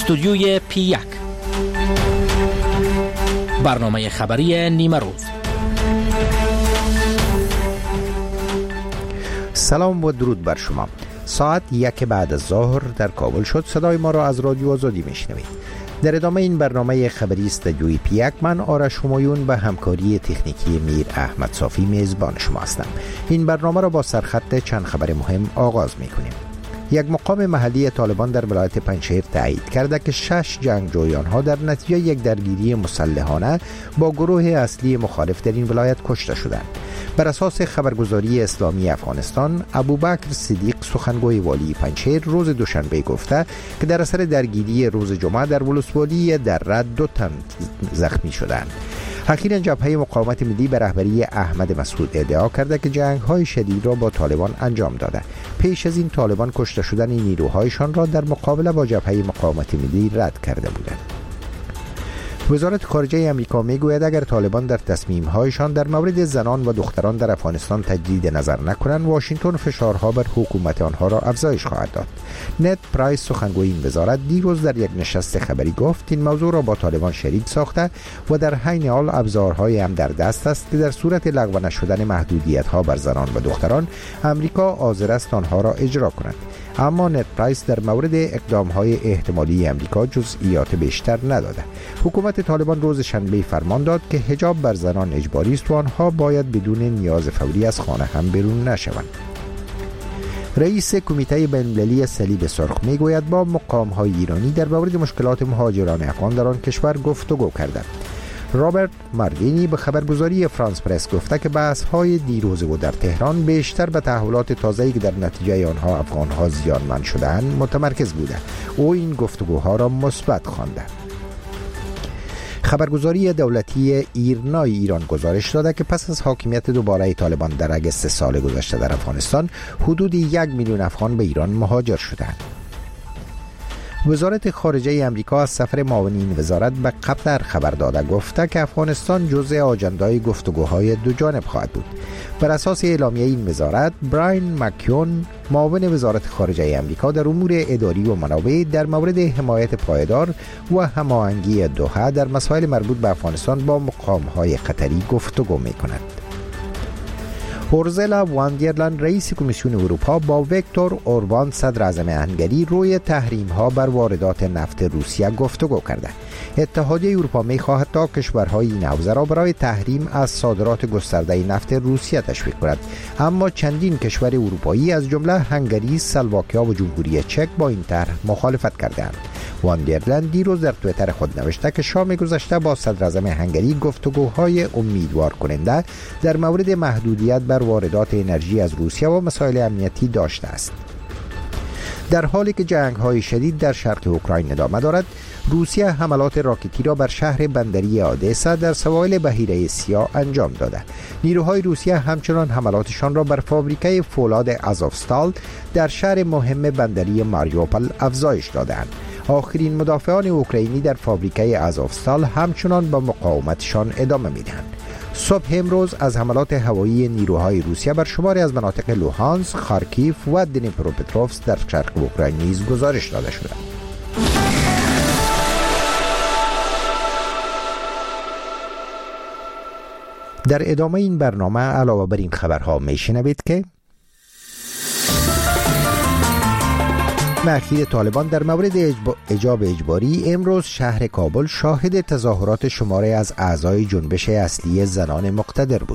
استودیوی P1 برنامه خبری نیمه روز. سلام و درود بر شما. ساعت 1 بعد از ظهر در کابل شد. صدای ما را از رادیو آزادی میشنوید. در ادامه این برنامه خبری استودیوی P1 من آرش همایون به همکاری تکنیکی میر احمد صافی میزبان شما هستم. این برنامه را با سرخط چند خبر مهم آغاز میکنیم. یک مقام محلی طالبان در ولایت پنجشیر تایید کرده که 6 جنگجوی آنها در نتیجه یک درگیری مسلحانه با گروه اصلی مخالف در این ولایت کشته شدند. بر اساس خبرگزاری اسلامی افغانستان، ابوبکر صدیق سخنگوی والی پنجشیر روز دوشنبه گفته که در اثر درگیری روز جمعه در ولسوالی دره 2 تن زخمی شدند. اخیراً جبهه مقاومت ملی به رهبری احمد مسعود ادعا کرده که جنگ‌های شدید را با طالبان انجام داده. پیش از این طالبان کشته شدن نیروهایشان را در مقابله با جبهه مقاومت ملی رد کرده بودند. وزارت خارجه آمریکا میگوید اگر طالبان در تصمیم‌هایشان در مورد زنان و دختران در افغانستان تجدید نظر نکنند، واشنگتن فشارها بر حکومت آنها را افزایش خواهد داد. نت پرایس سخنگوی این وزارت دیروز در یک نشست خبری گفت این موضوع را با طالبان شریک ساخته و در حین حال ابزارهای هم در دست است که در صورت لغو نشدن محدودیت‌ها بر زنان و دختران، آمریکا حاضر است آنها را اجرا کند. اما نت پرایس در مورد اقدام‌های احتمالی آمریکا جزئیات بیشتر نداده. حکومت طالبان روز شنبه فرمان داد که حجاب بر زنان اجباری است و آنها باید بدون نیاز فوری از خانه هم بیرون نشوند. رئیس کمیته بین‌المللی صلیب سرخ میگوید با مقام‌های ایرانی در مورد مشکلات مهاجران افغان در آن کشور گفتگو کرده. رابرت ماردینی به خبرگزاری فرانس پرس گفته که بحث‌های دیروز او در تهران بیشتر به تحولات تازه‌ای که در نتیجه آنها افغان‌ها زیانمند شدند متمرکز بوده. او این گفتگوها را مثبت خوانده. خبرگزاری دولتی ایرنا ایران گزارش داده که پس از حاکمیت دوباره طالبان در اگست سال گذشته در افغانستان، حدود 1 میلیون افغان به ایران مهاجر شدند. وزارت خارجه آمریکا از سفر معاون این وزارت به قطر خبر داده گفته که افغانستان جزء آجندای گفتگوهای دو جانب خواهد بود. بر اساس اعلامیه این وزارت، براین مکیون معاون وزارت خارجه آمریکا در امور اداری و منابع در مورد حمایت پایدار و هماهنگی دوحه در مسائل مربوط به افغانستان با مقام‌های قطری گفتگو می‌کند. اورزلا واندرلند رئیس کمیسیون اروپا با ویکتور اوربان صدر اعظم هنگری روی تحریم‌ها بر واردات نفت روسیه گفتگو کرده. اتحادیه اروپا می‌خواهد تا کشورهای این حوزه را برای تحریم از صادرات گسترده نفت روسیه تشویق کند، اما چندین کشور اروپایی از جمله هنگری، اسلواکیا و جمهوری چک با این طرح مخالفت کردند. واندرلند دیروز در توییتر خود نوشته که شام گذشته با صدر اعظم هنگری گفتگوهای امیدوار کننده در مورد محدودیت بر واردات انرژی از روسیه و مسائل امنیتی داشته است. در حالی که جنگ‌های شدید در شرق اوکراین ادامه دارد، روسیه حملات راکتی را بر شهر بندری آدسا در سواحل بحیره سیاه انجام داده. نیروهای روسیه همچنان حملاتشان را بر فابریکه فولاد آزوفستال در شهر مهم بندری ماریوپل افزایش دادند. آخرین مدافعان اوکراینی در فابریکه آزوفستال همچنان با مقاومتشان ادامه می‌دهند. صبح امروز از حملات هوایی نیروهای روسیه بر شماری از مناطق لوهانسک، خارکیف و دنیپروپتروفسک در شرق اوکراین نیز گزارش داده شده. در ادامه این برنامه علاوه بر این خبرها میشنوید که اخیر طالبان در مورد حجاب اجباری، امروز شهر کابل شاهد تظاهرات شماری از اعضای جنبش اصلی زنان مقتدر بود.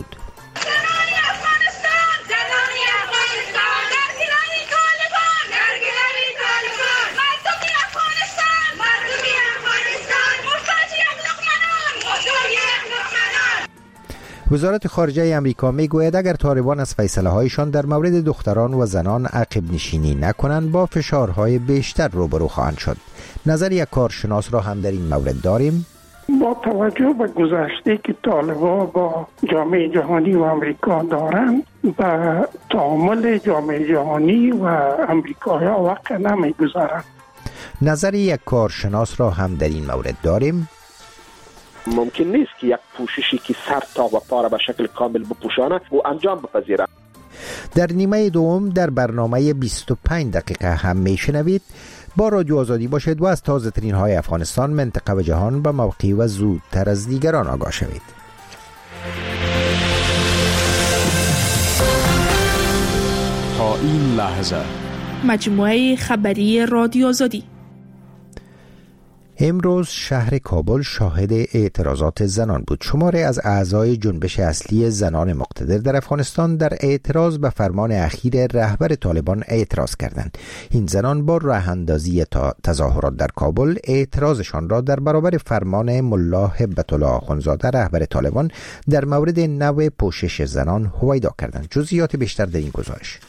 وزارت خارجه آمریکا میگوید اگر طالبان از فیصله هایشان در مورد دختران و زنان عقب نشینی نکنند، با فشارهای بیشتر روبرو خواهند شد. نظر یک کارشناس را هم در این مورد داریم. با توجه به گذشته که طالبان با جامعه جهانی و آمریکا دارند، به تعامل جامعه جهانی و آمریکا وقت نمیگذارند. نظر یک کارشناس را هم در این مورد داریم. ممکن نیست که یک پوششی که سر تا و پا را به شکل کامل بپوشانه و انجام بپذیره. در نیمه دوم در برنامه 25 دقیقه هم میشنوید با رادیو آزادی باشید و از تازه ترین های افغانستان، منطقه و جهان به موقع و زودتر از دیگران آگاه شوید. تا این لحظه مجموعه خبری رادیو آزادی. امروز شهر کابل شاهد اعتراضات زنان بود. شماری از اعضای جنبش اصلی زنان مقتدر در افغانستان در اعتراض به فرمان اخیر رهبر طالبان اعتراض کردند. این زنان با راه اندازی تظاهرات در کابل اعتراضشان را در برابر فرمان ملا هبت الله آخوندزاده رهبر طالبان در مورد نوع پوشش زنان هویدا کردند. جزئیات بیشتر در این گزارش.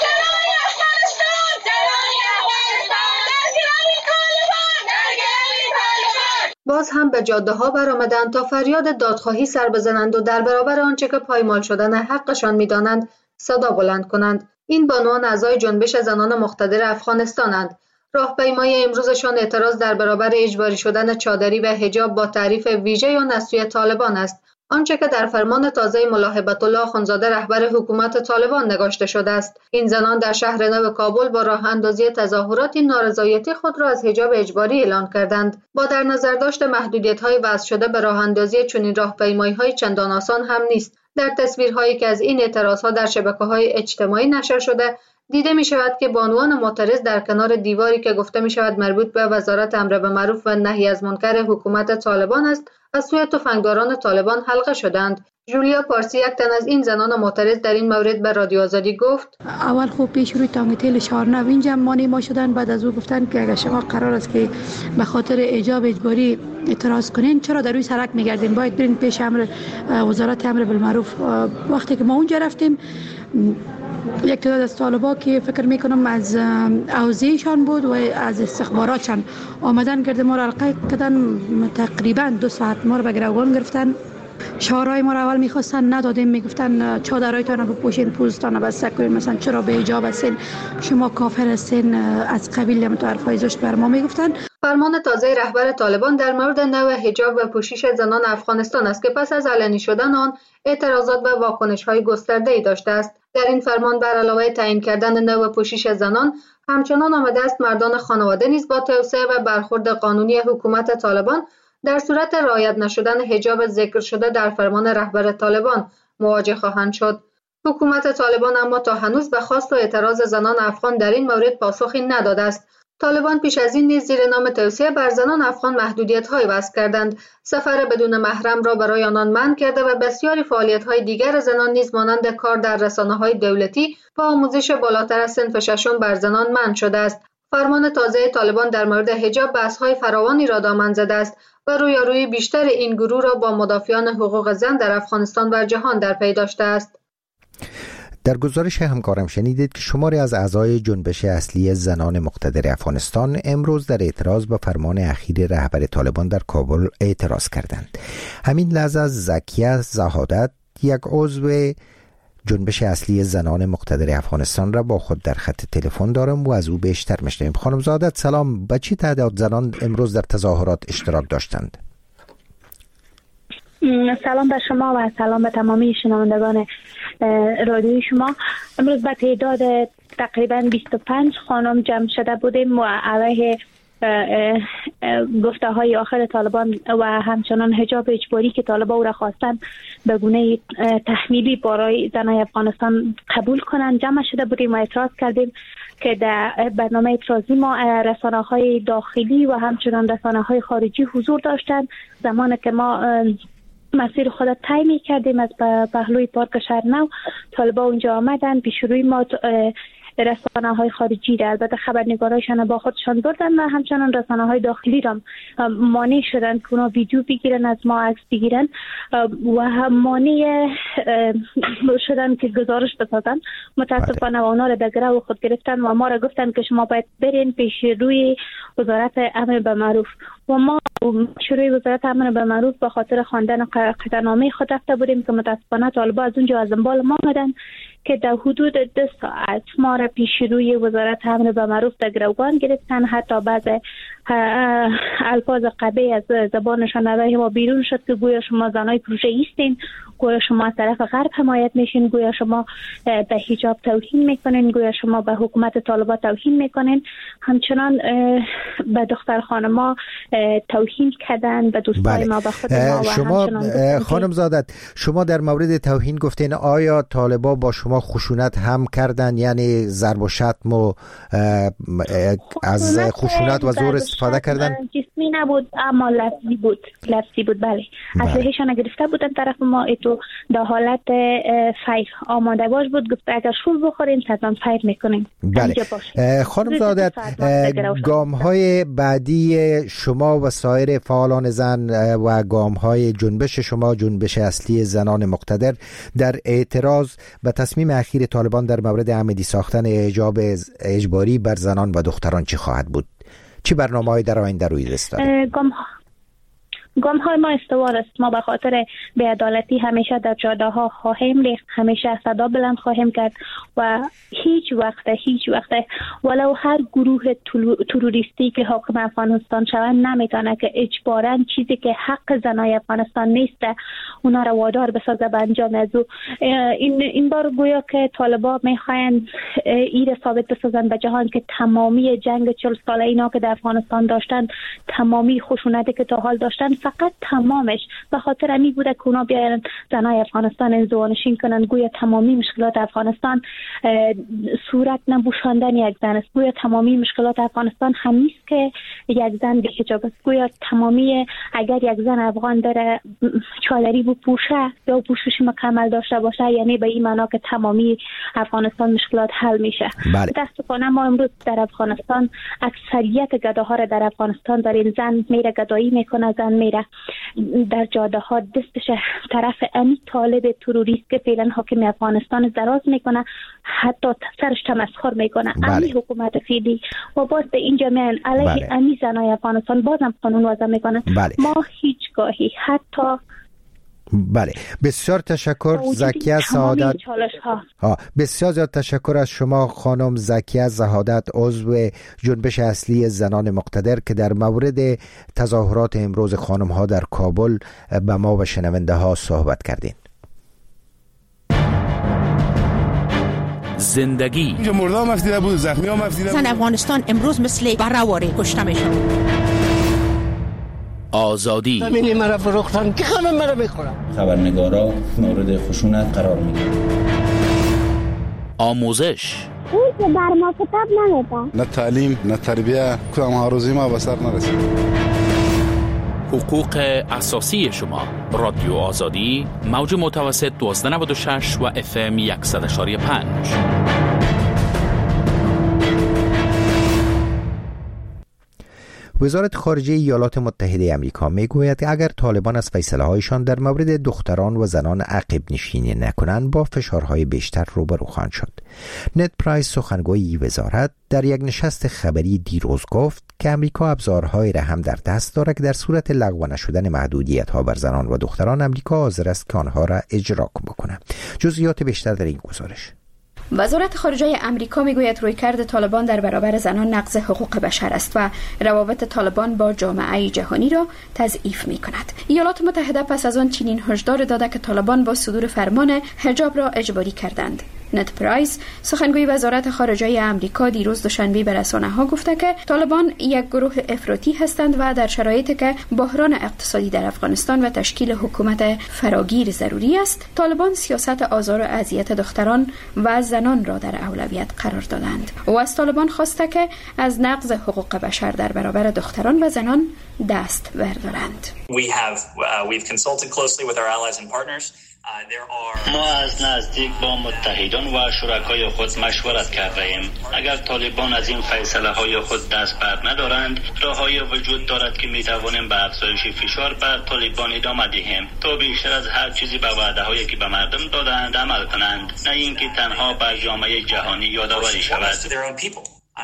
باز هم به جاده ها برآمدند تا فریاد دادخواهی سر بزنند و در برابر آنچه که پایمال شدن حقشان می‌دانند صدا بلند کنند. این بانوان اعضای جنبش زنان مقتدر افغانستانند. راهپیمایی امروزشان اعتراض در برابر اجباری شدن چادری و حجاب با تعریف ویژه آن از سوی طالبان است. آنچه که در فرمان تازه ملا هبت الله آخوندزاده رهبر حکومت طالبان نگاشته شده است. این زنان در شهر نو کابل با راه اندازی تظاهرات نارضایتی خود را از حجاب اجباری اعلان کردند. با در نظر داشت محدودیت‌های وضع شده به راه اندازی چنین راهپیمایی‌های چندان آسان هم نیست. در تصویرهایی که از این اعتراضها در شبکه‌های اجتماعی نشر شده دیده می شود که بانوان معترض در کنار دیواری که گفته می شود مربوط به وزارت امر به معروف و نهی از منکر حکومت طالبان است، از سوی تفنگداران طالبان حلقه شدند. جولیا پارسی، یک تن از این زنان معترض، در این مورد به رادیو آزادی گفت: اول خوب پیش روی تانگتیل شارنو اینجا مانع ما شدن، بعد از او گفتن که اگر شما قرار است که به خاطر حجاب اجباری اعتراض کنین چرا در روی سرک میگردین، باید برین پیش وزارت امر بالمعروف. وقتی که ما اونجا رفتیم یک تعداد از طالبا که فکر میکنم از اوضاعشان بود و از استخباراتشان آمدن گرد ما را حلقه کردن. تقریبا 2 ساعت ما را به گروگان گرفتن. شعارهای ما را اول میخواستن ندادیم، میگفتن چادرایتان رو بپوشین، پوزتان رو بسته کنین، مثلا چرا به حجاب هستین، شما کافر هستین، از قبیل متعارفای زشت بر ما میگفتن. فرمان تازه رهبر طالبان در مورد نوع حجاب و پوشش زنان افغانستان است که پس از علنی شدن آن اعتراضات و واکنش‌های گسترده‌ای داشته است. در این فرمان بر علاوه تعیین کردن نوع پوشش زنان، همچنان آمده است مردان خانواده نیز با توسعه و برخورد قانونی حکومت طالبان در صورت رعایت نشدن حجاب ذکر شده در فرمان رهبر طالبان مواجه خواهند شد. حکومت طالبان اما تا هنوز به خواست و اعتراض زنان افغان در این مورد پاسخی نداده است. طالبان پیش از این نیز زیر نام توسعه بر زنان افغان محدودیت‌های وضع کردند. سفر بدون محرم را برای آنان منع کرده و بسیاری فعالیت‌های دیگر زنان نیز مانند کار در رسانه‌های دولتی و آموزش بالاتر از صنف ششم بر زنان منع شده است. فرمان تازه طالبان در مورد حجاب بحث‌های فراوانی را دامن زده است و رویارویی بیشتر این گروه را با مدافعان حقوق زن در افغانستان و جهان در پی داشته است. در گزارش همکارم شنیدید که شماری از اعضای جنبش اصلی زنان مقتدر افغانستان امروز در اعتراض به فرمان اخیر رهبر طالبان در کابل اعتراض کردند. همین لحظه زکیه زهادت، یک عضو جنبش اصلی زنان مقتدر افغانستان را با خود در خط تلفن دارم و از او بیشتر میشنویم. خانم زهادت سلام، به چه تعداد زنان امروز در تظاهرات اشتراک داشتند؟ سلام به شما و سلام به تمامی شنوندگان رادیوی شما. امروز به تعداد تقریبا 25 خانم جمع شده بودیم و علیه گفته های آخر طالبان و همچنان حجاب اجباری که طالبان او را خواستن به گونه تحمیلی برای زنای افغانستان قبول کنند جمع شده بودیم و اعتراض کردیم که در برنامه اعتراضی ما رسانه های داخلی و همچنان رسانه های خارجی حضور داشتند. زمانی که ما مسیر خود طی می‌کردیم از پهلوی پارک شهر نو، طالبان اونجا آمدن، پیش روی ما رسانه‌های خارجی را البته خبرنگارایشان با خودشان بردن و همچنان رسانه‌های داخلی را مانع شدن که اونا ویدیو بگیرن، از ما عکس بگیرن و مانع شدن که گزارش بسازن. متاسفانه اونا را در گرو خود گرفتن و ما را گفتن که شما باید برین پیش روی وزارت امر به معروف و ما شروع وزارت امر بالمعروف به خاطر خواندن قطعنامه خود رفته بودیم که متاسفانه طالبان از اونجا از دنبال ما آمدن که در حدود 2 ساعت ما را پیش روی وزارت امر بالمعروف در گروگان گرفتن. حتی بعض الفاظ قبیح از زبانشان علیه ما بیرون شد که گویا شما زنای پروژه ایستین، گویا شما از طرف غرب حمایت میشین، گویا شما به حجاب توهین میکنین، گویا شما به حکومت طالبان توهین میکنین. همچنان به دختر خانما توهین کردن، به دوستای ما، به خود ما. شما خانم زادت، شما در مورد توهین گفتین، آیا طالبان با شما خشونت هم کردن؟ یعنی ضرب و شتم و از خشونت و زور استفاده کردن؟ جسمی نبود اما لفظی بود. بله. اسلحه‌شان گرفته بودن طرف ما، تو در حالت فیر آماده باش بود، گفت اگر شور بخورین تدام فیر میکنیم. بله. خانم زادت، گام‌های بعدی شما و سایر فعالان زن و گام‌های جنبش شما، جنبش اصلی زنان مقتدر، در اعتراض به تصمیم اخیر طالبان در مورد عمدی ساختن حجاب اجباری بر زنان و دختران چی خواهد بود؟ چی برنامه‌ای در آینده روی دست دارید؟ گام‌های ما استوار است. ما به خاطر بی‌عدالتی همیشه در جاده‌ها خواهیم ریخت، همیشه صدا بلند خواهیم کرد و هیچ وقت ولو هر گروه تروریستی که حاکم افغانستان شود نمیتونه که اجباراً چیزی که حق زنای افغانستان نیست اونا را وادار بسازه به انجام از او. این بار گویا که طالبان میخواین این ثابت بسازن به جهان که تمامی جنگ 40 ساله اینا که در افغانستان داشتن، تمامی خشونتی که تا حال داشتن، فقط تمامش به خاطر امی بوده که اونا بیاین زنای افغانستان انزوانشین کنن. گویا تمامی مشکلات افغانستان صورت نبوشاندن یک زن است. گویا تمامی مشکلات افغانستان همیست که یک زن به حجاب است. گویا تمامی اگر یک زن افغان داره چادری بپوشه یا پوشش مکمل داشته باشه، یعنی به این معنا که تمامی افغانستان مشکلات حل میشه. متاسفانه ما امروز در افغانستان اکثریت گداها را در افغانستان داریم. زن میره گدایی میکنه، زن میره در جاده ها دستش طرف امی طالب تروریست که فعلا حاکم افغانستان دراز میکنه، حتی سرش تمسخر میکنه. امی حکومت فعلی و باز به اینجا میان علیه امی زنای افغانستان بازم قانون وضع میکنه. ما هیچگاهی حتی بله. بسیار تشکر زکیه سعادت. بسیار زیاد تشکر از شما خانم زکیه زهادت، عضو جنبش اصلی زنان مقتدر، که در مورد تظاهرات امروز خانم ها در کابل به ما و شنونده ها صحبت کردین. زندگی اینجا مردا مفتیده بود، زخمی ها مفتیده بود. زن افغانستان امروز مثل برهواری کشته میشن. آزادی. همینی مرا فروختن که خانم مرا میخورم. خبرنگارا مورد خشونت قرار میگیرن. آموزش. اون که بر ما کتاب نمیده. نه تعلیم نه تربیه، کدام آرزوی ما به سر نرسید. حقوق اساسی شما. رادیو آزادی، موج متوسط 1296 و FM 100.5. وزارت خارجه ایالات متحده آمریکا میگوید که اگر طالبان از فیصله‌هایشان در مورد دختران و زنان عقب نشینی نکنند، با فشارهای بیشتر روبرو خواهند شد. نت پرایس، سخنگوی وزارت، در یک نشست خبری دیروز گفت که آمریکا ابزارهایی را هم در دست دارد که در صورت لغو نشدن محدودیت‌ها بر زنان و دختران آمریکا حاضر است که آنها را اجرا بکند. جزئیات بیشتر در این گزارش. وزارت خارجه آمریکا میگوید رویکرد طالبان در برابر زنان نقض حقوق بشر است و روابط طالبان با جامعه جهانی را تضعیف می‌کند. ایالات متحده پس از آن چنین هشدار داده که طالبان با صدور فرمان حجاب را اجباری کردند. نت پرایس، سخنگوی وزارت خارجه آمریکا، دیروز دوشنبه به رسانه‌ها گفته که طالبان یک گروه افراطی هستند و در شرایطی که بحران اقتصادی در افغانستان و تشکیل حکومت فراگیر ضروری است، طالبان سیاست آزار و اذیت دختران و زنان را در اولویت قرار دادند. و از طالبان خواسته که از نقض حقوق بشر در برابر دختران و زنان دست بردارند. We've consulted closely with our allies and partners. ما از نزدیک با متحدان و شرکای خود مشورت کرده ایم. اگر طالبان از این فیصله های خود دست بر ندارند، راه‌های وجود دارد که می توانیم به افزایش فشار بر طالبان ادامه دهیم تا بیشتر از هر چیزی به وعده هایی که به مردم دادند عمل کنند، نه اینکه تنها بر جامعه جهانی یادآوری شود.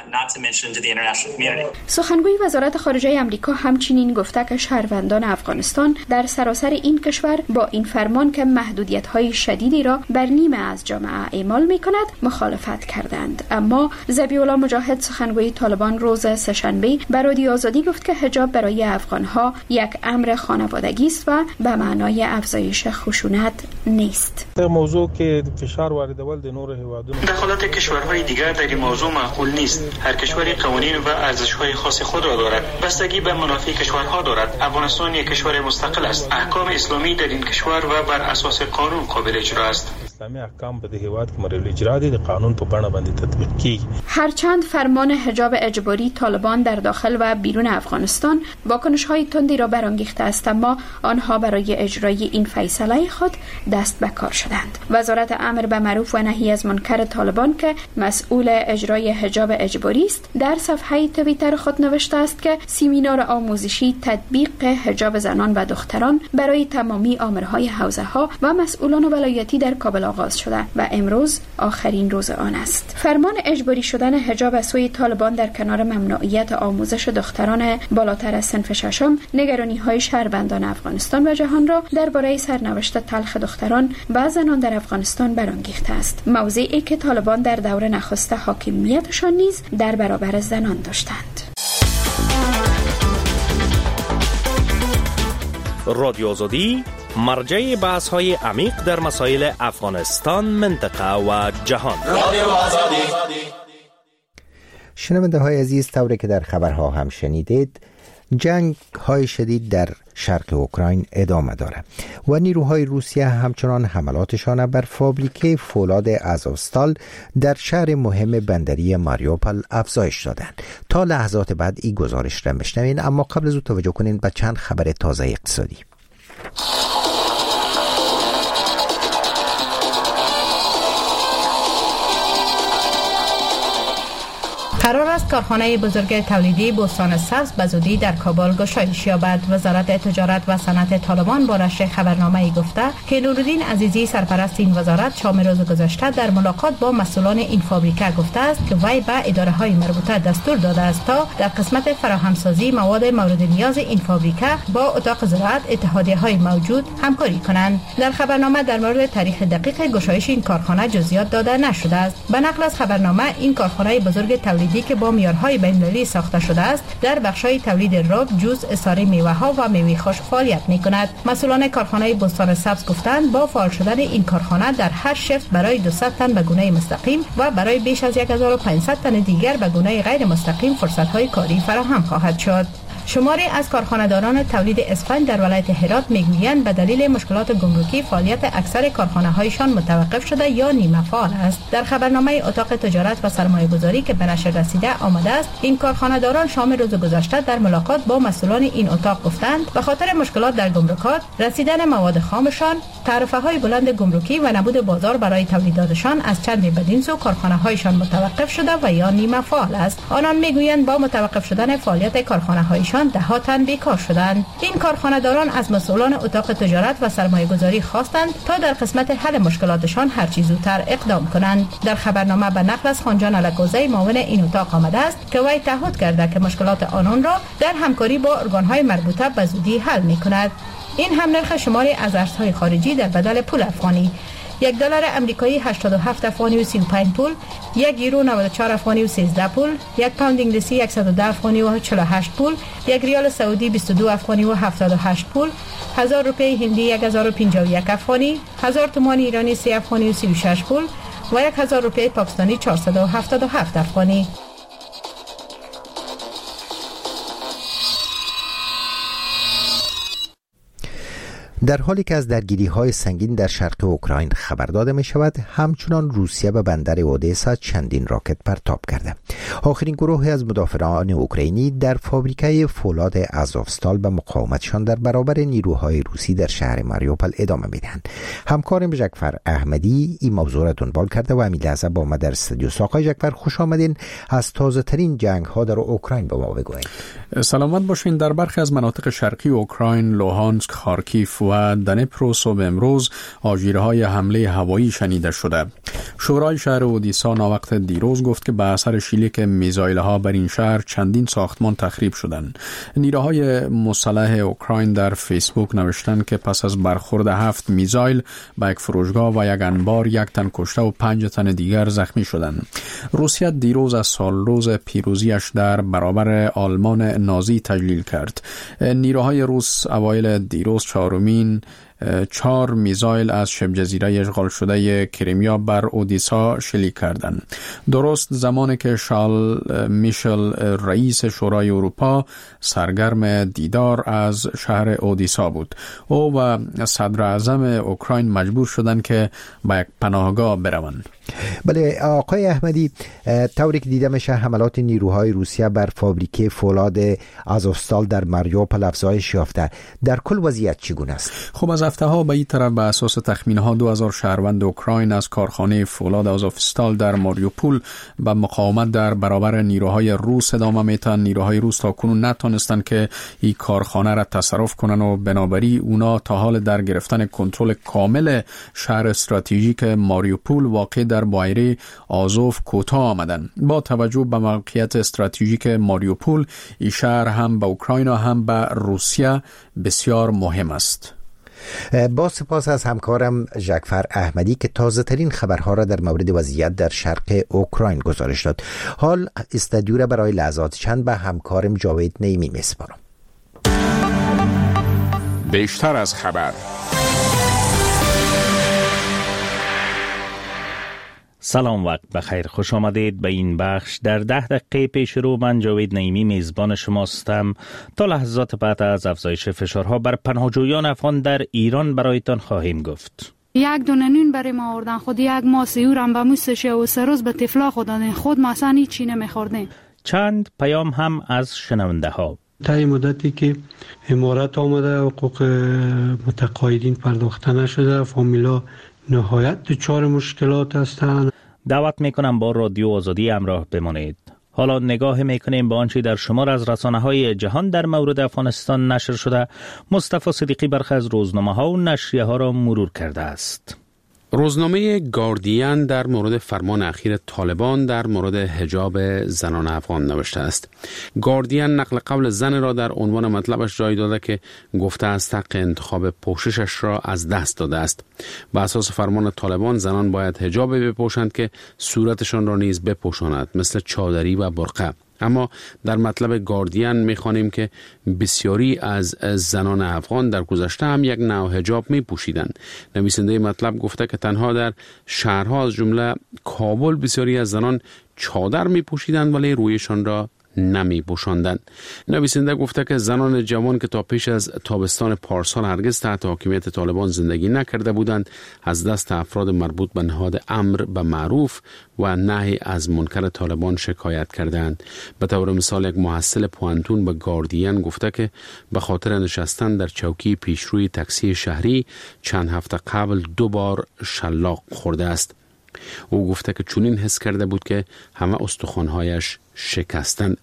not to mention to the international community. سخنگوی وزارت خارجه آمریکا همچنین گفته که شهروندان افغانستان در سراسر این کشور با این فرمان که محدودیت‌های شدیدی را بر نیمه از جامعه اعمال می‌کند مخالفت کردند. اما ذبیح الله مجاهد سخنگوی طالبان روز سه‌شنبه به رادیو آزادی گفت که حجاب برای افغان‌ها یک امر خانوادگی است و به معنای افزایش خشونت نیست. موضوع که فشار واردول د نور هیوادونو دخالت کشورهای دیگر در این موضوع معقول نیست. هر کشوری قوانین و ارزش‌های خاص خود را دارد. بستگی به منافع کشورها دارد. افغانستان یک کشور مستقل است. احکام اسلامی در این کشور و بر اساس قانون قابل اجرا است. اسلامی احکام په دې هیواد کې مورل اجرا دي د قانون په بڼه باندې تطبیق کیږي. هرچند فرمان حجاب اجباری طالبان در داخل و بیرون افغانستان واکنش‌های تندی را برانگیخته است، اما آنها برای اجرای این فیصله خود دست به کار شدند. وزارت امر به معروف و نهی از منکر طالبان که مسئول اجرای حجاب اجباری است در صفحه توییتر خود نوشته است که سمینار آموزشی تطبیق حجاب زنان و دختران برای تمامی آمرهای حوزه‌ها و مسئولان ولایتی در کابل آغاز شده و امروز آخرین روز آن است. فرمان اجباری شدن حجاب از سوی طالبان در کنار ممنوعیت آموزش دختران بالاتر از صنف ششم نگرانی‌های شهروندان افغانستان و جهان را درباره سرنوشت تلخ دختران و زنان در افغانستان برانگیخته است. موضعی که طالبان در دور نخست حاکمیتشان نیز در برابر زنان داشتند. رادیو آزادی مرجع بحث‌های عمیق در مسائل افغانستان، منطقه و جهان. رادیو آزادی. شنونده های عزیز، طوری که در خبرها هم شنیدید، جنگ های شدید در شرق اوکراین ادامه داره و نیروهای روسیه همچنان حملاتشان بر فابریکه فولاد آزوفستال در شهر مهم بندری ماریوپول افزایش دادن. تا لحظات بعد این گزارش را میشنوین، اما قبل از او توجه کنین به چند خبر تازه اقتصادی. قرار است کارخانه بزرگ تولیدی بستان سبز به زودی در کابل گشایش یابد. وزارت تجارت و صنعت طالبان با نشر خبرنامه‌ای گفته که نورالدین عزیزی سرپرست این وزارت شام روز گذشته در ملاقات با مسئولان این فابریکه گفته است که وی به اداره‌های مربوطه دستور داده است تا در قسمت فراهمسازی مواد مورد نیاز این فابریکه با اتاق زراعت اتحادیه‌های موجود همکاری کنند. در خبرنامه در مورد تاریخ دقیق گشایش این کارخانه جزئیات داده نشده است. به نقل از خبرنامه این کارخانه بزرگ تولیدی که با معیارهای بین‌المللی ساخته شده است در بخش‌های تولید رب، جوز، اصاره میوه‌ها و میوه خشک فعالیت می‌کند. مسئولان کارخانه بستان سبز گفتند با فعال شدن این کارخانه در هر شفت برای 200 تن به گونه مستقیم و برای بیش از 1500 تن دیگر به گونه غیر مستقیم فرصت‌های کاری فراهم خواهد شد. شماری از کارخانه‌داران تولید اسفنج در ولایت هرات میگویند به دلیل مشکلات گمرکی فعالیت اکثر کارخانه‌هایشان متوقف شده یا نیمه فعال است. در خبرنامه اتاق تجارت و سرمایه‌گذاری که به نشر رسیده آمده است، این کارخانه‌داران شام روز گذشته در ملاقات با مسئولان این اتاق گفتند به خاطر مشکلات در گمرکات، رسیدن مواد خامشان، تعرفه‌های بلند گمرکی و نبود بازار برای تولیداتشان از چندی بدین سو کارخانه‌هایشان متوقف شده و یا نیمه فعال است. آنان میگویند با متوقف شدن فعالیت کارخانه‌هایشان ده تن بیکار شدند. این کارخانه‌داران از مسئولان اتاق تجارت و سرمایه‌گذاری خواستند تا در قسمت حل مشکلاتشان هر چه زودتر اقدام کنند. در خبرنامه به نقل از خانجان الکوزی معاون این اتاق آمده است که وی تعهد کرده که مشکلات آنان را در همکاری با ارگان‌های مربوطه به زودی حل می‌کند. این هم نرخ شماری از ارزهای خارجی در بدل پول افغانی: یک دلار امریکایی 87 افغانی و 35 پول، یک یورو 94 افغانی و 13 پول، یک پوند انگلیسی 110 افغانی و 48 پول، یک ریال سعودی 22 افغانی و 78 پول، 1000 روپیه هندی 1051 افغانی، 1000 تومان ایرانی 3 افغانی و 36 پول و 1000 روپیه پاکستانی 477 افغانی. در حالی که از درگیری‌های سنگین در شرق اوکراین خبر داده می شود، همچنان روسیه به بندر اودسا چندین راکت پرتاب کرده. آخرین گروهی از مدافعان اوکراینی در فابریکه فولاد آزوفستال به مقاومتشان در برابر نیروهای روسی در شهر ماریوپول ادامه میدهند. همکارم جعفر احمدی این موضوع را دنبال کرده و همین لحظه با ما در استودیو. آقای جعفر خوش آمدین. از تازه ترین جنگ ها در اوکراین به ما بگویید. سلامت باشین. در برخی از مناطق شرقی اوکراین، لوهانسک، خارکیف و و دنپرو صبح امروز آژیرهای حمله هوایی شنیده شده. شورای شهر اودیسا ناوقت دیروز گفت که به اثر شلیک میزایل‌ها بر این شهر چندین ساختمان تخریب شدند. نیروهای مسلح اوکراین در فیسبوک نوشتند که پس از برخورد 7 میزایل به یک فروشگاه و یک انبار 1 تن کشته و 5 تن دیگر زخمی شدند. روسیه دیروز از سال روز پیروزیش در برابر آلمان نازی تجلیل کرد. نیروهای روس اوایل دیروز 4 میزایل از شبه جزیره اشغال شده کریمیا بر اودیسا شلیک کردند. درست زمانی که شارل میشل رئیس شورای اروپا سرگرم دیدار از شهر اودیسا بود. او و صدر اعظم اوکراین مجبور شدند که به یک پناهگاه بروند. بله آقای احمدی، طوری که دیده میشه حملات نیروهای روسیه بر فابریکه فولاد آزوفستال در ماریوپول افزایش یافته. در کل وضعیت چگونه است؟ خب از هفته ها به این طرف به اساس تخمین‌ها 2000 شهروند اوکراین از کارخانه فولاد آزوفستال در ماریوپول به مقاومت در برابر نیروهای روس ادامه میتن. نیروهای روس تا کنون نتونستن که این کارخانه را تصرف کنن و بنابراین اونا تا حال در گرفتن کنترل کامل شهر استراتژیک ماریوپول واقع در بحیره آزوف کوتاه آمدن. با توجه به موقعیت استراتژیک ماریوپول، این شهر هم به اوکراین و هم به روسیه بسیار مهم است. با سپاس از همکارم ژکفر احمدی که تازه ترین خبرها را در مورد وضعیت در شرق اوکراین گزارش داد. حال استودیو را برای لحظات چند به همکارم جاوید نیمی میسپارم. بیشتر از خبر. سلام، وقت بخیر، خوش آمدید به این بخش. در 10 دقیقه پیش رو من جاوید نعیمی میزبان شماستم. تا لحظات بعد از افزایش فشارها بر پناهجویان افغان در ایران برایتان خواهیم گفت. 1 دونه نون برای ما آوردن، خود 1 ماه سیورم به موسش و 3 روز به طفلا خود دادن، خود ما اصلا هیچی نمیخوردیم. چند پیام هم از شنونده ها. تا مدتی که امارات آمده حقوق متقاعدین پرداخته نشده، فامیلا نهایت دچار مشکلات هستند. دعوت میکنم با رادیو آزادی همراه بمانید. حالا نگاه میکنیم به آنچه در شمار از رسانه‌های جهان در مورد افغانستان نشر شده. مصطفی صدیقی برخی از روزنامه‌ها و نشریه‌ها را مرور کرده است. روزنامه گاردین در مورد فرمان اخیر طالبان در مورد حجاب زنان افغان نوشته است. گاردین نقل قول زن را در عنوان مطلبش جای داده که گفته است حق انتخاب پوششش را از دست داده است. بر اساس فرمان طالبان زنان باید حجاب بپوشند که صورتشان را نیز بپوشاند، مثل چادری و برقه. اما در مطلب گاردین می‌خوانیم که بسیاری از زنان افغان در گذشته هم یک نوع حجاب می‌پوشیدند. نویسنده مطلب گفته که تنها در شهرها از جمله کابل بسیاری از زنان چادر می‌پوشیدند ولی رویشان را نمی‌پوشاندند. نویسنده گفته که زنان جوان که تا پیش از تابستان پارسال هرگز تحت حاکمیت طالبان زندگی نکرده بودند، از دست افراد مربوط به نهاد امر به معروف و نهی از منکر طالبان شکایت کردند. به طور مثال یک محصل پوانتون به گاردین گفته که به خاطر نشستن در چوکی پیشروی تاکسی شهری چند هفته قبل 2 بار شلاق خورده است. او گفته که چنین حس کرده بود که همه استخوان‌هایش شکستند.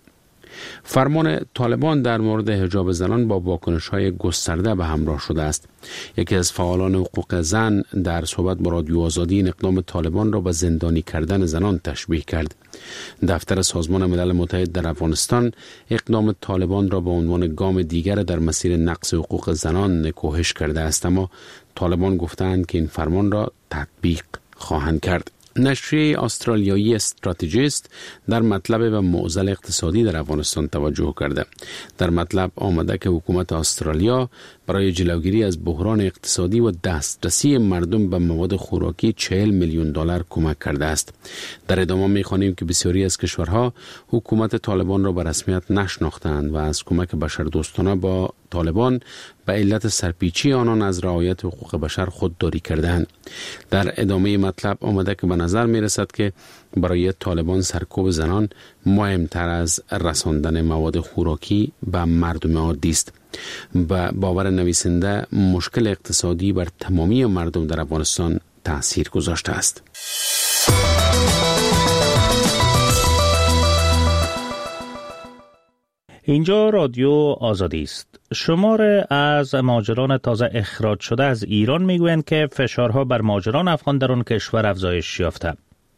فرمان طالبان در مورد حجاب زنان با واکنش‌های گسترده به همراه شده است. یکی از فعالان حقوق زن در صحبت با رادیو آزادی این اقدام طالبان را به زندانی کردن زنان تشبیه کرد. دفتر سازمان ملل متحد در افغانستان اقدام طالبان را به عنوان گام دیگر در مسیر نقض حقوق زنان نکوهش کرده است، اما طالبان گفتند که این فرمان را تطبیق خواهند کرد. نشریه استرالیایی استراتژیست در مطلب و معضل اقتصادی در افغانستان توجه کرده. در مطلب آمده که حکومت استرالیا برای جلوگیری از بحران اقتصادی و دسترسی مردم به مواد خوراکی 40 میلیون دلار کمک کرده است. در ادامه می‌خوانیم که بسیاری از کشورها حکومت طالبان را به رسمیت نشناختند و از کمک بشردوستانه با طالبان به علت سرپیچی آنان از رعایت حقوق بشر خودداری کردند. در ادامه مطلب آمده که به نظر می رسد که برای طالبان سرکوب زنان مهمتر از رساندن مواد خوراکی به مردم عادی است. به باور نویسنده مشکل اقتصادی بر تمامی مردم در افغانستان تأثیر گذاشته است. اینجا رادیو آزادی است. شمار از مهاجران تازه اخراج شده از ایران میگویند که فشارها بر مهاجران افغان در آن کشور افزایش یافته.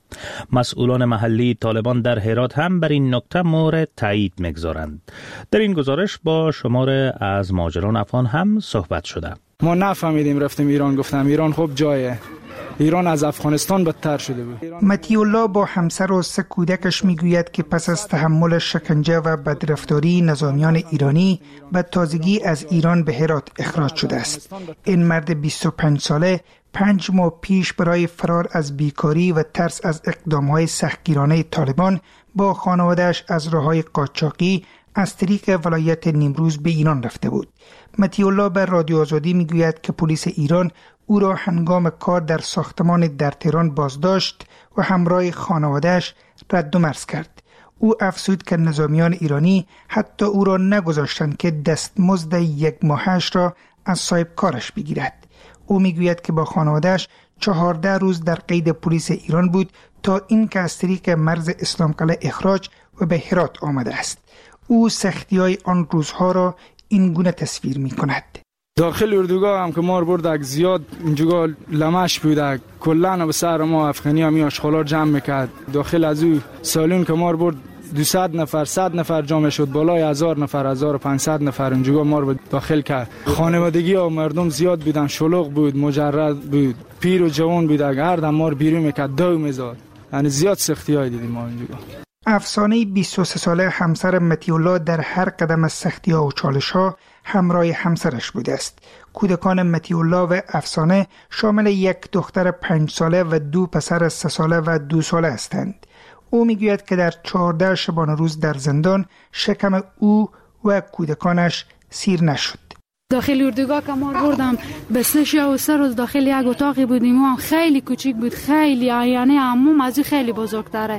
مسئولان محلی طالبان در هرات هم بر این نکته مورد تایید میگذارند. در این گزارش با شمار از مهاجران افغان هم صحبت شده. ما نفهمیدیم رفتیم ایران، گفتم ایران خوب جایه، ایران از افغانستان بدتر شده بود. متی الله با همسر و 3 کودکش میگوید که پس از تحمل شکنجه و بدرفتاری نظامیان ایرانی به تازگی از ایران به هرات اخراج شده است. این مرد 25 ساله 5 ماه پیش برای فرار از بیکاری و ترس از اقدامهای سختگیرانه طالبان با خانواده‌اش از راههای قاچاقی از طریق ولایت نیمروز به ایران رفته بود. متی الله به رادیو آزادی میگوید که پلیس ایران او را هنگام کار در ساختمان در تهران بازداشت و همراه خانواده‌اش رد و مرز کرد. او افزود که نظامیان ایرانی حتی او را نگذاشتند که دستمزد 1 ماهش را از صاحب کارش بگیرد. او میگوید که با خانواده‌اش 14 روز در قید پلیس ایران بود تا اینکه از طریق مرز اسلام قلعه اخراج و به هرات آمده است. او سختی‌های آن روزها را این گونه تصویر می‌کند. داخل اردوگاه هم که ما رو بردک زیاد اینجا لمش بودک، کلن به سر ما افغانی هم آشغالا جمع میکرد. داخل از او سالون که ما رو برد 200 نفر 100 نفر جمع شد، بالای 1000 نفر 1500 نفر اینجا ما رو داخل کرد. خانوادگی ها مردم زیاد بودن، شلوغ بود، مجرد بود، پیر و جوان بودن، هر دم ما رو بیرون میکرد، دو میزاد. یعنی زیاد سختی‌های دیدیم ما اینجا. افسانه 23 ساله همسر متی الله در هر قدم از سختی‌ها و چالش‌ها همراه همسرش بوده است. کودکان متی الله و افسانه شامل 1 دختر 5 ساله و 2 پسر 3 ساله و 2 ساله هستند. او میگوید که در 14 شبانه روز در زندان شکم او و کودکانش سیر نشد. داخل اردوگاه که ما بردم به 3 روز داخل یک اتاقی بودیم و خیلی کوچیک بود، خیلی یعنی عموم از این خیلی بزرگتره.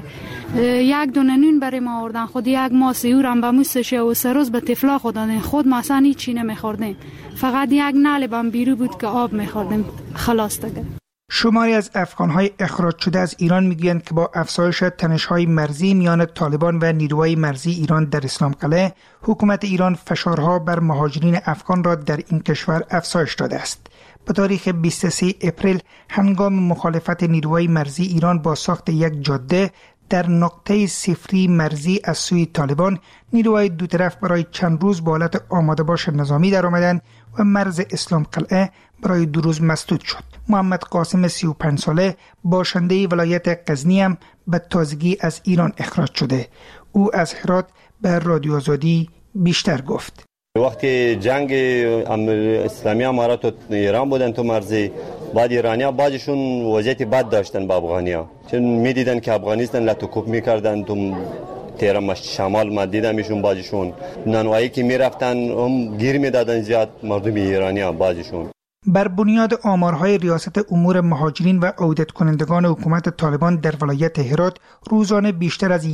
1 دونه نون برای ما آوردن، خود 1 ماه سیورم به مو 3 روز به طفلا خود دادن. خود ما اصلا هیچی نمیخوردیم، فقط 1 نعل بم بیرو بود که آب میخوردیم، خلاص دیگه. شماری از افغان‌های اخراج شده از ایران میگویند که با افزایش تنش‌های مرزی میان طالبان و نیروهای مرزی ایران در اسلام قلعه، حکومت ایران فشارها بر مهاجرین افغان را در این کشور افزایش داده است. به تاریخ 23 اپریل هنگام مخالفت نیروهای مرزی ایران با ساخت یک جاده در نقطه صفری مرزی از سوی طالبان، نیروهای دو طرف برای چند روز به حالت آماده باش نظامی در آمدند و مرز اسلام قلعه برای 2 روز مسدود شد. محمد قاسم 35 ساله باشنده ولایت غزنی هم به تازگی از ایران اخراج شده. او از هرات به رادیو آزادی بیشتر گفت. وقتی جنگ اسلامی امارات و ایران بودن تو مرزی، بعد ایرانی‌ها بعضیشون وضعیت بد داشتن با افغانی‌ها، چون می‌دیدن که افغانستان لطوکوب می‌کردن تو تهران شمال، ما دیدمشون بعضیشون نانوایی که می‌رفتن هم گیر می‌دادن زیاد مردم ایرانی‌ها بعضیشون. بر بنیاد آمارهای ریاست امور مهاجرین و عودت کنندگان حکومت طالبان در ولایت هرات، روزانه بیشتر از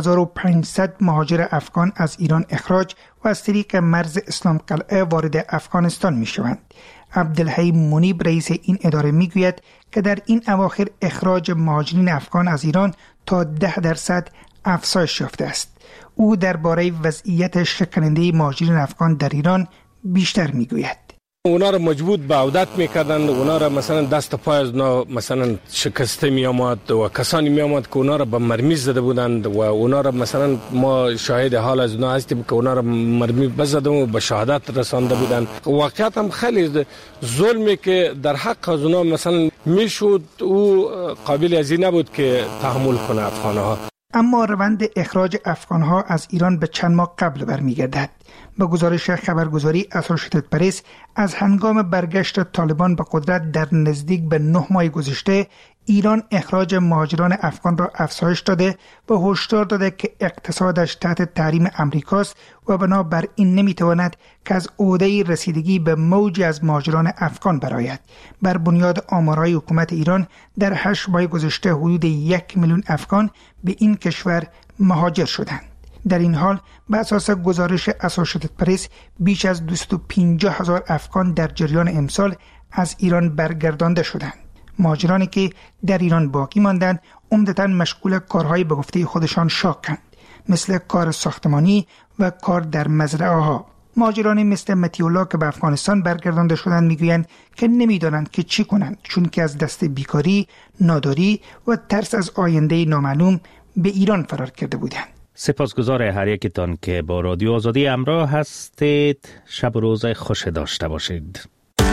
1500 مهاجر افغان از ایران اخراج و از طریق مرز اسلام قلعه وارد افغانستان می شوند. عبدالحی منیب رئیس این اداره می گوید که در این اواخر اخراج مهاجرین افغان از ایران تا 10% افزایش یافته است. او درباره وضعیت شکننده مهاجرین افغان در ایران بیشتر می گوید. اونا را مجبور به عودت میکردند، اونا را مثلا دست پای از اونا مثلا شکسته می آمد و کسانی می آمد که اونا را به مرمی زده بودند و اونا را مثلا ما شاهد حال از اونا هستیم که اونا را مرمی بزده و به شهادت رسانده بودند. واقعیت هم خیلی ظلمی که در حق از اونا مثلا میشد او قابل از این نبود که تحمل کنه افغانها. اما روند اخراج افغانها از ایران به چند ماه قبل برمیگردد. به گزارش خبرگزاری اسوشیتد پرس، از هنگام برگشت طالبان به قدرت در نزدیک به 9 ماه گذشته، ایران اخراج مهاجران افغان را افزایش داده و هشدار داده که اقتصادش تحت تحریم امریکاست و بنابر این نمیتواند که از عهده رسیدگی به موجی از مهاجران افغان برآید. بر بنیاد آمارهای حکومت ایران در 8 ماه گذشته حدود 1 میلیون افغان به این کشور مهاجر شدند. در این حال به اساس گزارش اسوشیتد پرس، بیش از 250,000 افغان در جریان امسال از ایران برگردانده شدند. مهاجرانی که در ایران باقی ماندند عمدتاً مشغول کارهای به گفته خودشان شاقند، مثل کار ساختمانی و کار در مزرعه ها. مهاجرانی مثل متیولا که به افغانستان برگردانده شدند میگویند که نمیدانند که چی کنند، چون که از دست بیکاری، ناداری و ترس از آینده نامعلوم به ایران فرار کرده بودند. سپاسگزار هر یکتان که با رادیو آزادی همراه هستید. شب و روز خوش داشته باشید.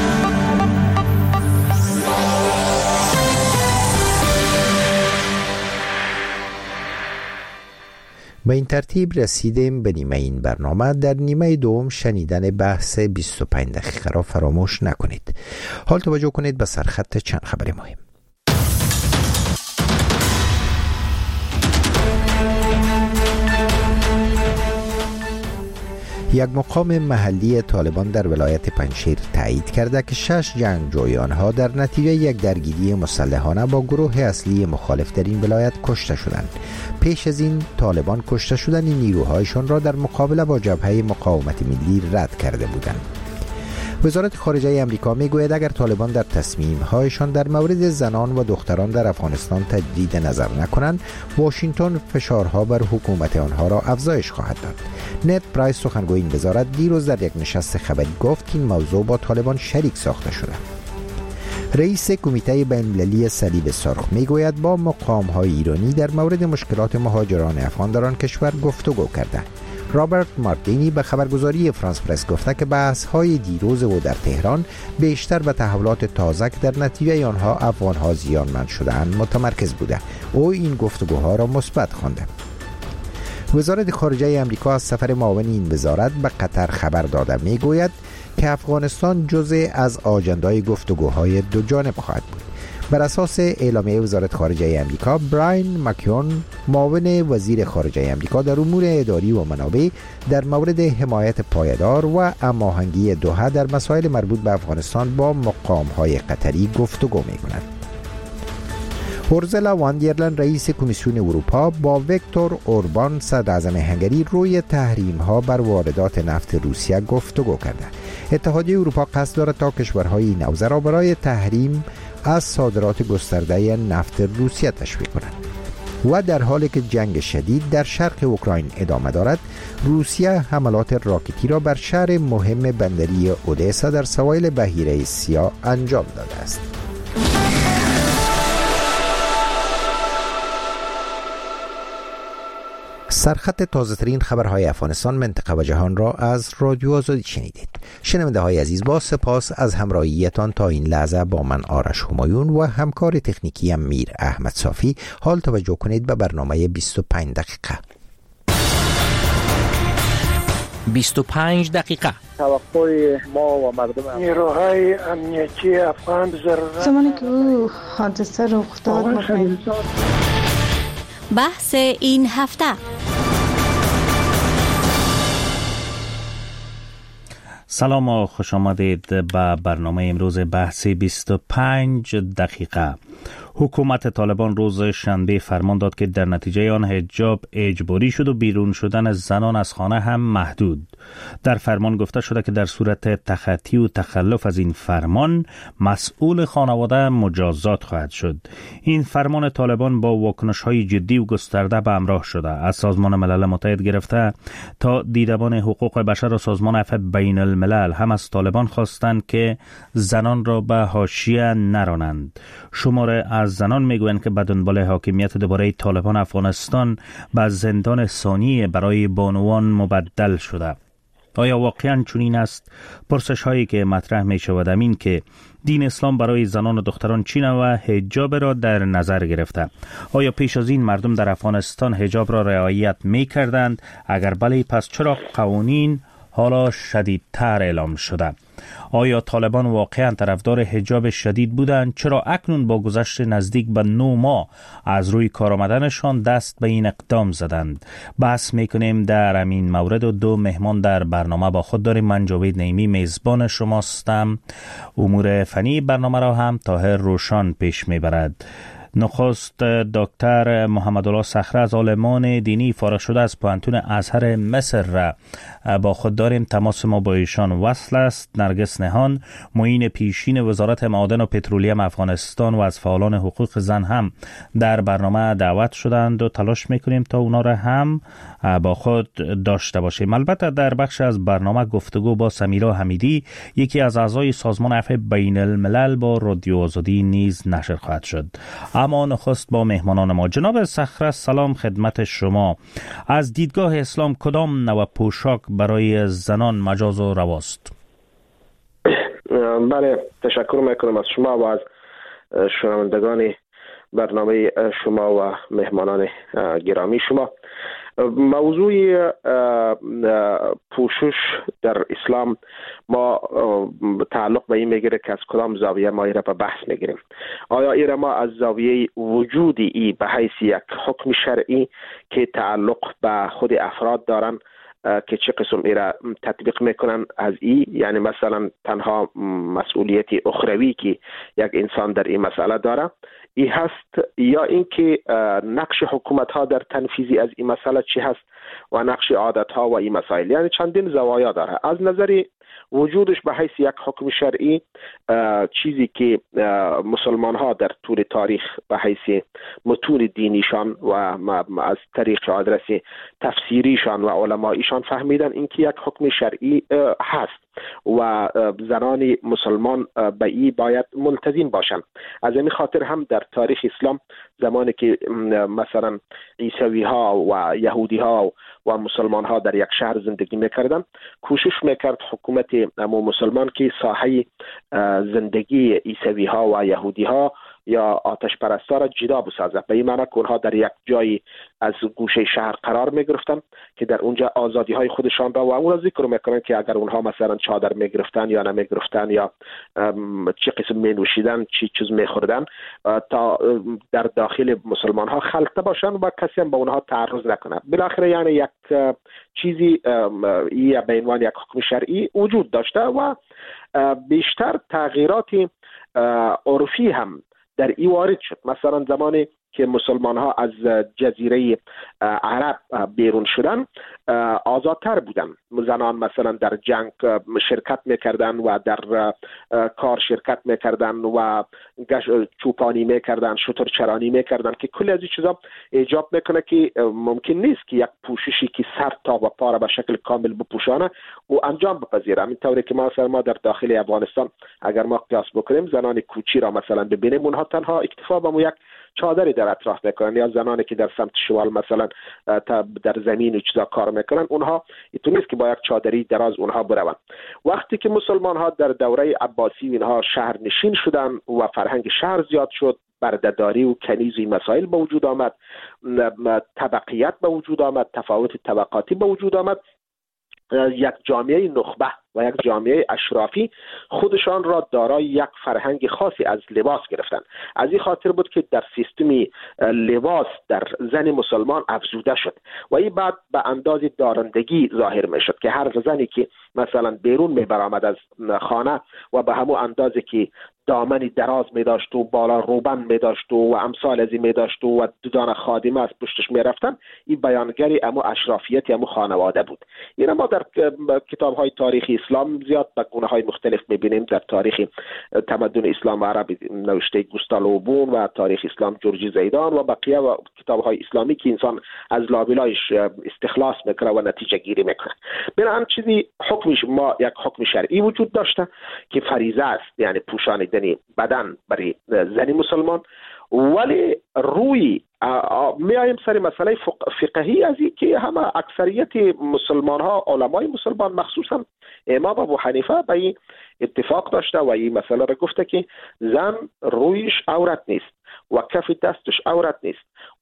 به این ترتیب رسیدیم به نیمه این برنامه. در نیمه دوم شنیدن بحث 25 دقیقه را فراموش نکنید. حال توجه کنید به سرخط چند خبر مهم. یک مقام محلی طالبان در ولایت پنجشیر تایید کرده که 6 جنگجوی آنها در نتیجه یک درگیری مسلحانه با گروه اصلی مخالف در این ولایت کشته شدند. پیش از این طالبان کشته شدن نیروهایشان را در مقابله با جبهه مقاومت ملی رد کرده بودند. وزارت خارجه آمریکا میگوید اگر طالبان در تصمیم‌هایشان در مورد زنان و دختران در افغانستان تجدید نظر نکنند، واشنگتن فشارها بر حکومت آنها را افزایش خواهد داد. نت پرایس سخنگوی این وزارت دیروز در یک نشست خبری گفت که این موضوع با طالبان شریک ساخته شده. رئیس کمیته بین‌المللی صلیب سرخ میگوید با مقام‌های ایرانی در مورد مشکلات مهاجران افغان در آن کشور گفتگو کرده. رابرت مارتینی به خبرگزاری فرانس پرس گفته که بحث‌های دیروز او در تهران بیشتر به تحولات تازه که در نتیجه آنها افغان‌ها زیانمند شده‌اند متمرکز بوده. او این گفتگوها را مثبت خوانده. وزارت خارجه آمریکا از سفر معاون این وزارت به قطر خبر داده میگوید که افغانستان جزء از آجندای گفتگوهای دو جانب خواهد بود. بر اساس اعلامیه وزارت خارجه آمریکا، براین مکیون معاون وزیر خارجه آمریکا در امور اداری و منابع در مورد حمایت پایدار و هماهنگی دوحه در مسائل مربوط به افغانستان با مقام‌های قطری گفتگو می‌کند. اورزلا وان در لین رئیس کمیسیون اروپا با ویکتور اوربان صدراعظم هنگری روی تحریم‌ها بر واردات نفت روسیه گفتگو کرده. اتحادیه اروپا قصد دارد تا کشورهای این حوزه را برای تحریم از صادرات گسترده نفت روسیه تشویق کنند. و در حالی که جنگ شدید در شرق اوکراین ادامه دارد، روسیه حملات راکتی را بر شهر مهم بندری اودسا در سواحل بحیره سیاه انجام داده است. سرخط تازه‌ترین خبرهای افغانستان، منطقه و جهان را از رادیو آزادی شنیدید. شنونده های عزیز، با سپاس از همراهیتان تا این لحظه با من آرش همایون و همکار تکنیکی میر احمد صافی. حال توجه کنید به برنامه 25 دقیقه. 25 دقیقه. توقع ما و مردم نیروهای امنیتی افغان زمانی که او حادثه رخ داد بحث این هفته. سلام و خوش آمدید به برنامه امروز بحث 25 دقیقه. حکومت طالبان روز شنبه فرمان داد که در نتیجه آن حجاب اجباری شد و بیرون شدن زنان از خانه هم محدود. در فرمان گفته شده که در صورت تخطی و تخلف از این فرمان مسئول خانواده مجازات خواهد شد. این فرمان طالبان با واکنش‌های جدی و گسترده به همراه شده. از سازمان ملل متحد گرفته تا دیدبان حقوق بشر و سازمان عفو بین الملل هم از طالبان خواستند که زنان را به حاشیه نرانند. شماره از زنان میگویند که به دنبال حاکمیت دوباره طالبان افغانستان به زندان ثانی برای بانوان مبدل شده. آیا واقعاً چنین است؟ پرسش هایی که مطرح می شود این که دین اسلام برای زنان و دختران چی و حجاب را در نظر گرفته. آیا پیش از این مردم در افغانستان حجاب را رعایت می کردند؟ اگر بله، پس چرا قوانین حالا شدیدتر اعلام شده؟ آیا طالبان واقعا طرفدار حجاب شدید بودند؟ چرا اکنون با گذشت نزدیک به 9 ماه از روی کار آمدنشان دست به این اقدام زدند؟ بحث میکنیم در همین مورد و 2 مهمان در برنامه با خود داریم. من جاوید نعیمی میزبان شماستم. امور فنی برنامه را هم طاهر روشان پیش میبرد. نخست دکتر محمدالله صخره از عالمان دینی فارغ شده از پوهنتون ازهر مصر را با خود داریم. تماس ما با ایشان وصل است. نرگس نهان، معین پیشین وزارت معادن و پترولیم افغانستان و از فعالان حقوق زن هم در برنامه دعوت شدند و تلاش میکنیم تا اونا را هم با خود داشته باشیم. البته در بخش از برنامه گفتگو با سمیرا حمیدی، یکی از اعضای سازمان عفو بین الملل با رادیو آزادی نیز نشر خواهد شد. اما نخست با مهمانان ما. جناب صخره، سلام خدمت شما. از دیدگاه اسلام کدام نوع پوشاک برای زنان مجاز و رواست؟ بله، تشکر میکنم از شما و از شنوندگان برنامه شما و مهمانان گرامی شما. موضوع پوشش در اسلام ما تعلق به این میگیره که از کدام زاویه ما ایره به بحث میگیریم. آیا ایره ما از زاویه وجودی ای به حیث یک حکم شرعی که تعلق به خود افراد دارن که چه قسم ایره تطبیق میکنن از ای، یعنی مثلا تنها مسئولیت اخروی که یک انسان در این مسئله داره ای هست، یا اینکه نقش حکومت ها در تنفیذی از این مسئله چی هست و نقش عادت ها و این مسائل، یعنی چندین زوایا داره. از نظر وجودش به حیث یک حکم شرعی، چیزی که مسلمان ها در طول تاریخ به حیث متون دینیشان و از طریق آدرس تفسیریشان و علمایشان فهمیدن این که یک حکم شرعی هست و زنان مسلمان به ای باید ملتزم باشند. از این خاطر هم در تاریخ اسلام زمانی که مثلا عیسوی ها و یهودی ها و مسلمان ها در یک شهر زندگی میکردن، کوشش میکرد حکومت مسلمان که ساحه زندگی عیسوی ها و یهودی ها یا آتش پرستا را جدا بسازد. به این معنی که اونها در یک جایی از گوشه شهر قرار می گرفتن که در اونجا آزادی های خودشان را و اون را ذکر میکنن که اگر اونها مثلا چادر می گرفتن یا نمی گرفتن یا چه قسم می نوشیدن، چی چیز می خوردن، تا در داخل مسلمان ها خلطه باشن و کسی هم به اونها تعرض نکنه. بالاخره یعنی یک چیزی یا به عنوان یک حکم شرعی وجود داشته و بیشتر تغییرات عرفی هم در ای وارد شد. مثلا زمانی که مسلمان ها از جزیره عرب بیرون شدن آزادتر بودن. زنان مثلا در جنگ شرکت میکردن و در کار شرکت میکردن و چوپانی میکردن، شترچرانی میکردن که کلی از این چیزا ایجاب میکنه که ممکن نیست که یک پوششی که سر تا و پا را به شکل کامل بپوشانه و انجام بپذیره. همین طوری که ما در داخل افغانستان اگر ما قیاس بکنیم، زنان کوچی را مثلا ببینیم، اونها تنها اکتفا به یک چادری در اطراف میکنن، یا زنانی که در سمت شمال مثلا در زمین و چیزا کار میکنن، اونها اینطور نیست که با یک چادری دراز اونها بروند. وقتی که مسلمان ها در دوره عباسی اینها شهر نشین شدن و فرهنگ شهر زیاد شد، بردهداری و کنیز مسائل به وجود آمد، طبقیت به وجود آمد، تفاوت طبقاتی به وجود آمد، یک جامعه نخبه و یک جامعه اشرافی خودشان را دارای یک فرهنگ خاصی از لباس گرفتن. از این خاطر بود که در سیستمی لباس در زن مسلمان افزوده شد و این بعد به انداز دارندگی ظاهر می شد که هر زنی که مثلا بیرون می برآمد از خانه و به همون اندازه که دامنی دراز می داشت و بالا روبن می داشت و امثال از این می داشت و دودان خادمه از پشتش می رفتن، این بیانگری امو اشرافیت امو خانواده بود. این ما در کتاب های تاریخی اسلام زیاد به گونه های مختلف می بینیم. در تاریخ تمدن اسلام عربی نوشته گوستالو بون و تاریخ اسلام جورجی زیدان و بقیه و کتاب های اسلامی که انسان از لابلایش استخلاص میکنه و نتیجه گیری میکنه. بنابراین چیزی حکمش ما یک حکم شرعی وجود داشته که فریضه است، یعنی پوشانیدن بدن برای زن مسلمان، ولی روی میایم سر مسئله فقهی از این که همه اکثریت مسلمان ها، علمای مسلمان مخصوصا امام ابو حنیفه به این اتفاق داشته و این مسئله را گفته که زن رویش عورت نیست و کف دستش عورت نیست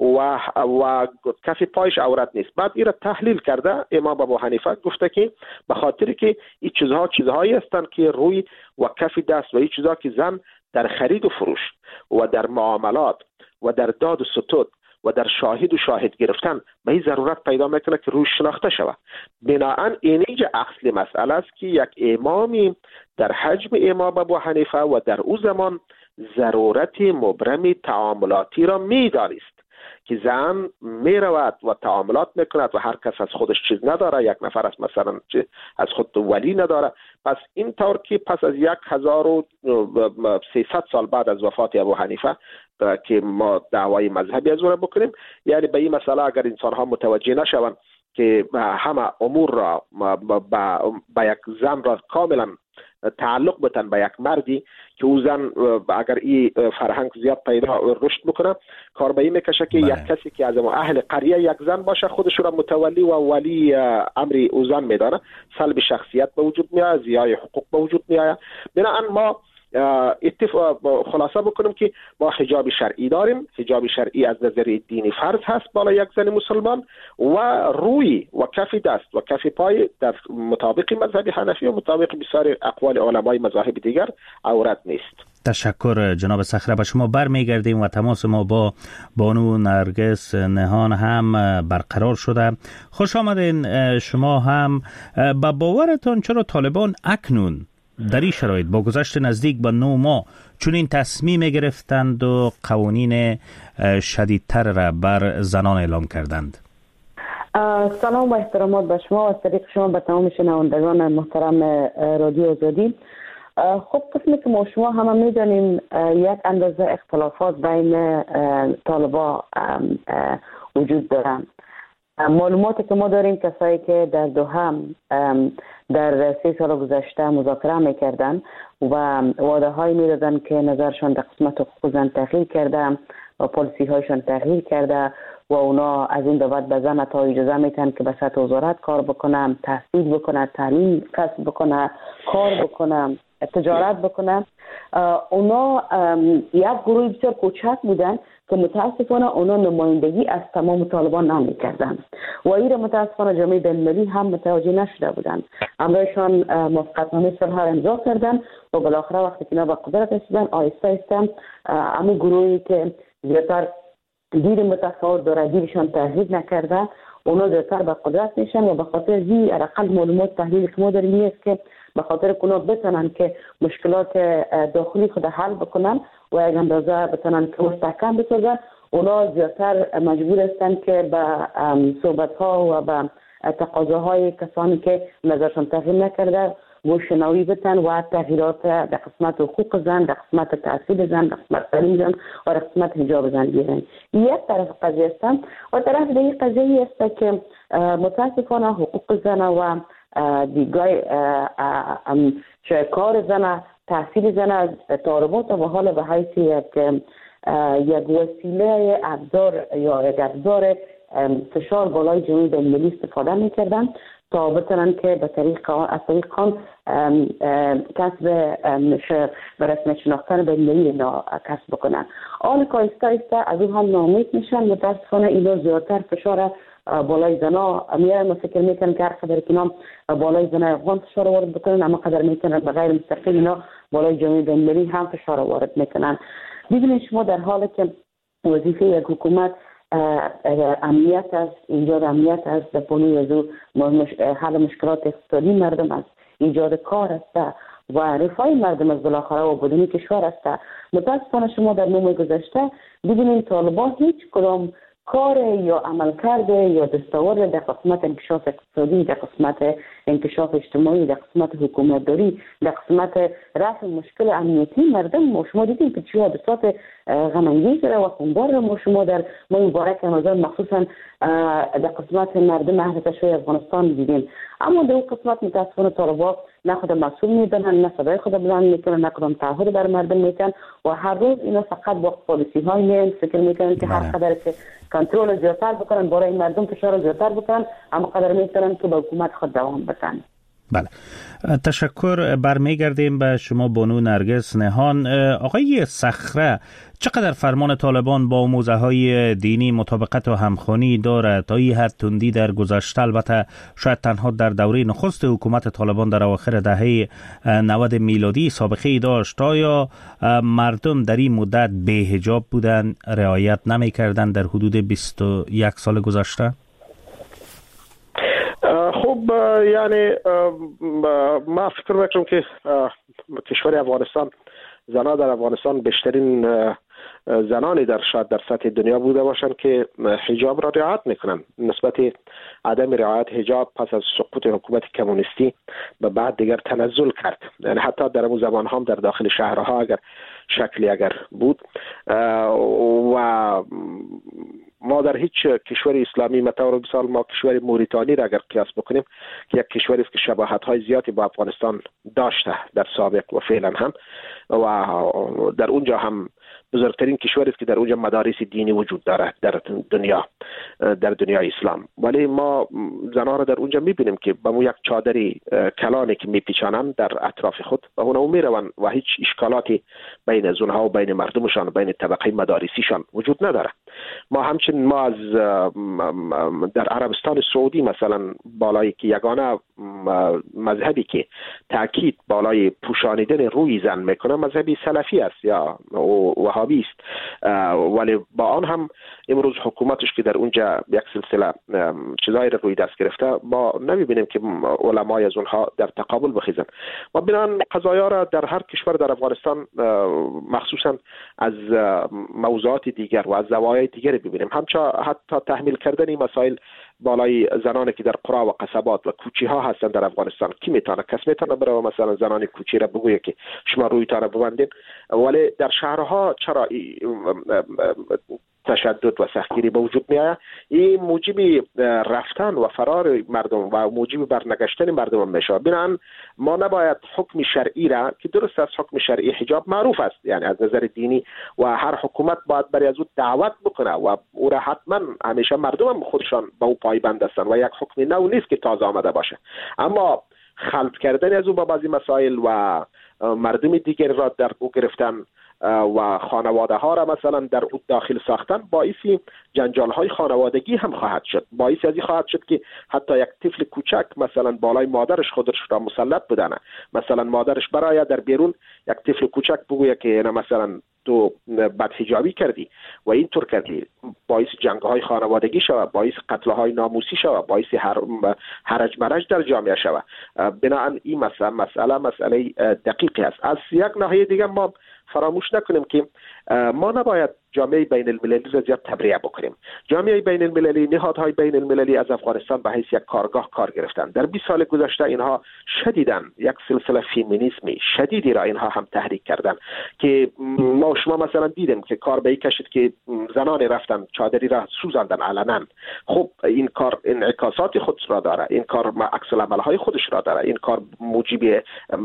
و کف پایش عورت نیست. بعد این را تحلیل کرده امام ابو حنیفه گفته که به خاطر که این چیزهایی هستند که روی و کف دست و این چیزها که زن در خرید و فروش و در معاملات و در داد و ستود و در شاهد و شاهد گرفتن به این ضرورت پیدا میکنه که روش شناخته شود. بناهن اینجا اصل مسئله است که یک امامی در حجم امام ابو حنیفه و در او زمان ضرورت مبرم تعاملاتی را می‌دانست که زن میرود و تعاملات میکند و هر کس از خودش چیز نداره، یک نفر از مثلا از خود ولی نداره. پس این طور که پس از 1300 سال بعد از وفات ابو حنیفه که ما دعوای مذهبی از اون بکنیم، یعنی به این مسئله اگر انسان ها متوجه نشوند که همه امور را با یک زن را کاملا تعلق بتن به یک مردی که او زن اگر این فرهنگ زیاد پیدا رشد بکنه، کار به این میکشه که یک کسی که از اهل قریه یک زن باشه خودش را متولی و ولی امر او زن میدانه، سلب شخصیت به وجود میاد، ضیاع حقوق به وجود میاد. بنابراین ما خلاصه بکنم که ما حجاب شرعی داریم. حجاب شرعی از نظر دینی فرض هست بالای یک زن مسلمان و روی و کف دست و کف پای در مطابق مذهب حنفی و مطابق بسیار اقوال علمای مذاهب دیگر عورت نیست. تشکر جناب صخره. به شما برمیگردیم و تماس ما با بانو نرگس نهان هم برقرار شده. خوش آمدین. شما هم با باورتان چرا طالبان اکنون در این شرایط با گذشت نزدیک به 9 ماه چون این تصمیم گرفتند و قوانین شدیدتر را بر زنان اعلام کردند؟ سلام و احترامات به شما و طریق شما به تمام شنوندگان محترم رادیو آزادی. خب قسمی که ما شما همه میدانیم یک اندازه اختلافات بین طالبا وجود دارند. معلوماتی که ما داریم کسایی که در دوحه در 3 سال گذشته مذاکره میکردن و وعده های میدادن که نظرشان در قسمت حقوق زن تغییر کرده و پالیسی هایشان تغییر کرده و اونا از این بعد به زن تا اجازه میتن که به سطح وزارت کار بکنه، تحصیل بکنه، تعلیم کسب بکنه، کار بکنه، تجارت بکنه. اونا یک گروه بسیار کوچک بودن که متاسفانه اونا نمایندگی از تمام طالبان نمی‌کردند و این متاسفانه جامعه بین‌المللی هم متوجه نشده بودند. امروزشان موافقتنامه صلح امضا کردند و بالاخره وقتی که اینا به قدرت رسیدن آهسته آهسته همین گروهی که زیادتر دید متفاوت داره دیدشان تغییر نکرده اونا زیادتر به قدرت میشن و به خاطر زی اقل معلومات تحلیل که ما داریم نیست که به خاطر کنه بتونن که مشکلات داخلی خود حل بکنن و یک اندازه بتونن که مستحکم بسازن، اونا زیادتر مجبور هستن که به صحبت ها و به تقاضاهای کسانی که نظرشان تغییر نکرده گوشنوی بتن و تغییرات در قسمت حقوق زن، در قسمت تحصیل زن، در قسمت تعلیم زن و در قسمت حجاب زن بیارن. یک طرف قضیه هستن و طرف دیگه قضیه است که متاسفانه حقوق زن و دیگه کار زن، تحصیل زن از طالبات و حال به حیث یک وسیله ابزار یا یک ابزار فشار بالای جامعه بین‌المللی استفاده می‌کردن تا بتونن که به طریق از طریق قانون کسب به رسمیت شناختن بین‌المللی اینا کسب بکنن. آن که آهسته آهسته از اون هم ناامید میشن. متاسفانه اینا زیادتر فشار بالای زنا میارن و فکر میکنن که هر قدر که اینا بالای زنا افغان فشار وارد بکنن اما قدر میکنن به غیر مستقیم اینا بالای جامعه بین‌المللی هم فشار وارد میکنن. ببینید شما در حالی که وظیفه یک حکومت امنیت است، ایجاد امنیت است، در پنوی از حل مشکلات اقتصادی مردم است، ایجاد کار است و رفاه مردم از بالاخره و بدنی کشور است. متاسفانه شما در 9 ماه گذشته ببینید طالبان هیچ کدام کار یا عمل کرده یا دستاورد در قسمت انکشاف اقتصادی، در قسمت انکشاف اجتماعی، در قسمت حکومت داری، در قسمت رفع مشکل امنیتی مردم ما شما دیدیم که چه حادثات غم انگیز و خونبار ما شما در ماه مبارک رمضان مخصوصا در قسمت مردم اهل کشور افغانستان دیدیم. اما در اون قسمت متاسفانه طالبان نه خود مسئول میدونن، نه صدای خود بلند میکنن، نه کدام تعهد بر مردم میکنن و هر روز اینا فقط با پالیسی های میان فکر میکنن که هر قدر که کنترل زیادتر بکنن برای مردم فشار زیادتر بکنن اما قدر میتونن که با حکومت خود دوام بدن. بله، تشکر. برمیگردیم به شما بانو نرگس نهان. آقای صخره، چقدر فرمان طالبان با موضوع های دینی مطابقت و همخوانی دارد؟ تا این حد تندی در گذشته، البته شاید تنها در دوره نخست حکومت طالبان در اواخر دهه 90 میلادی سابقه ای داشت؟ آیا مردم در این مدت بی حجاب بودن، رعایت نمی کردن در حدود 21 سال گذشته؟ خب یعنی ما فکر میکنم که کشور افغانستان زنان در افغانستان بیشترین زنانی در سطح دنیا بوده باشند که حجاب را رعایت میکنند. نسبت عدم رعایت حجاب پس از سقوط حکومت کمونیستی به بعد دیگر تنزل کرد. یعنی حتی در اون زمان هم در داخل شهرها اگر شکلی بود و ما در هیچ کشور اسلامی مثلا مثال ما کشور موریتانی را اگر قیاس بکنیم که یک کشوری است که شباهت‌های زیادی با افغانستان داشته در سابق و فعلا هم و در اونجا هم بزرگترین کشوری است که در اونجا مدارس دینی وجود دارد در دنیای اسلام، ولی ما زنان را در اونجا می‌بینیم که با یک چادری کلانی که میپیچانند در اطراف خود و اونها میروند و هیچ اشکالاتی بین از اونها و بین مردمشان و بین طبقه مدارسیشان وجود نداره. ما همچنین ما از در عربستان سعودی مثلا بالای که یگانه مذهبی که تاکید بالای پوشانیدن روی زن میکنه مذهبی سلفی است یا وهابی است، ولی با آن هم امروز حکومتش که در اونجا یک سلسله چیزایی روی دست گرفته ما نمیبینیم که علمای از اونها در تقابل بخیزن. ما بینان قضایا را در هر کشور در افغانستان مخصوصا از موضوعات دیگر و از زوایای دیگر ببینیم، حتی تحمیل کردن مسائل بالای زنانی که در قرى و قصبات و کوچی ها هستند در افغانستان. کی میتونه کس میتونه برای مثلا زنان کوچی را بگویه که شما رویتان را ببندید، ولی در شهرها چرا تشدد و سختگیری به وجود میآید؟ این موجب رفتن و فرار مردم و موجب برنگشتن مردم میشه. بنابراین ما نباید حکم شرعی را که درست است حکم شرعی حجاب معروف است یعنی از نظر دینی و هر حکومت باید برای از او دعوت بکنه و او را حتما همیشه مردم خودشان به او پایبند هستند و یک حکم نو نیست که تازه آمده باشه، اما خلط کردن از او با بعضی مسائل و مردم دیگر را در او گرفتن و خانواده ها را مثلا در او داخل ساختن باعث جنجال های خانوادگی هم خواهد شد. باعث ازی خواهد شد که حتی یک طفل کوچک مثلا بالای مادرش خودش را مسلط بدانه، مثلا مادرش برای در بیرون یک طفل کوچک بگویه که نه مثلا تو بدحجابی کردی و اینطور کردی، باعث جنگ های خانوادگی شود، باعث قتل های ناموسی شود، باعث هرج مرج در جامعه شود. بنابراین این مسئله دقیقی است. از یک ناحیه دیگه ما فراموش نکنیم که ما نباید جامعه بین المللی را زیاد تبریه بکنیم. جامعه بین المللی، نهادهای بین المللی از افغانستان به حیث یک کارگاه کار گرفتن. در 20 سال گذشته اینها شدیداً یک سلسله فمینیسمی شدیدی را اینها هم تحریک کردن که ما شما مثلا دیدیم که کار به این کشید که زنان رفتن چادری را سوزاندن علنا. خب این کار انعکاسات خود را داره، این کار عکس العمل‌های خودش را داره، این کار موجب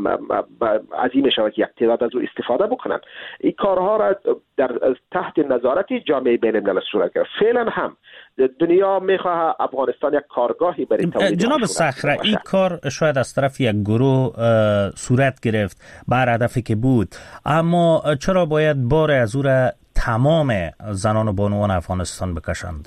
عظیم شود که یک تعداد از او استفاده بکنن. این کارها را در تحت نظارت جامعه بین المللی صورت گرفت. فعلا هم دنیا میخواه افغانستان یک کارگاهی برای تولید. جناب صخره، این کار شاید از طرف یک گروه صورت گرفت بر هدفی که بود، اما چرا باید بار از او را تمام زنان و بانوان افغانستان بکشند؟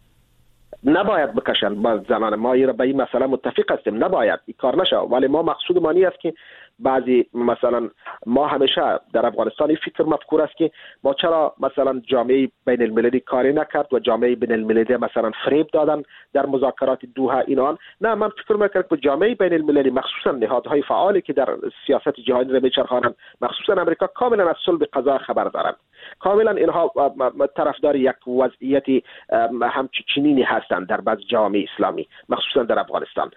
نباید بکشند. با زنان ما به این مسئله متفق هستیم، نباید این کار نشه، ولی ما مقصود ما نیست که بعضی مثلا ما همیشه در افغانستان این فکر مفکور است که ما چرا مثلا جامعه بین المللی کاری نکرد و جامعه بین المللی مثلا فریب دادن در مذاکرات دوحه اینان. نه، من فکر می‌کنم که جامعه بین المللی مخصوصا نهادهای فعالی که در سیاست جهانی را میچرخانند، مخصوصا امریکا، کاملا از صلح قضا خبر دارند. کاملا اینها طرفدار یک وضعیتی همچنینی هستند در بعض جامعه اسلامی مخصوصا در افغانستان.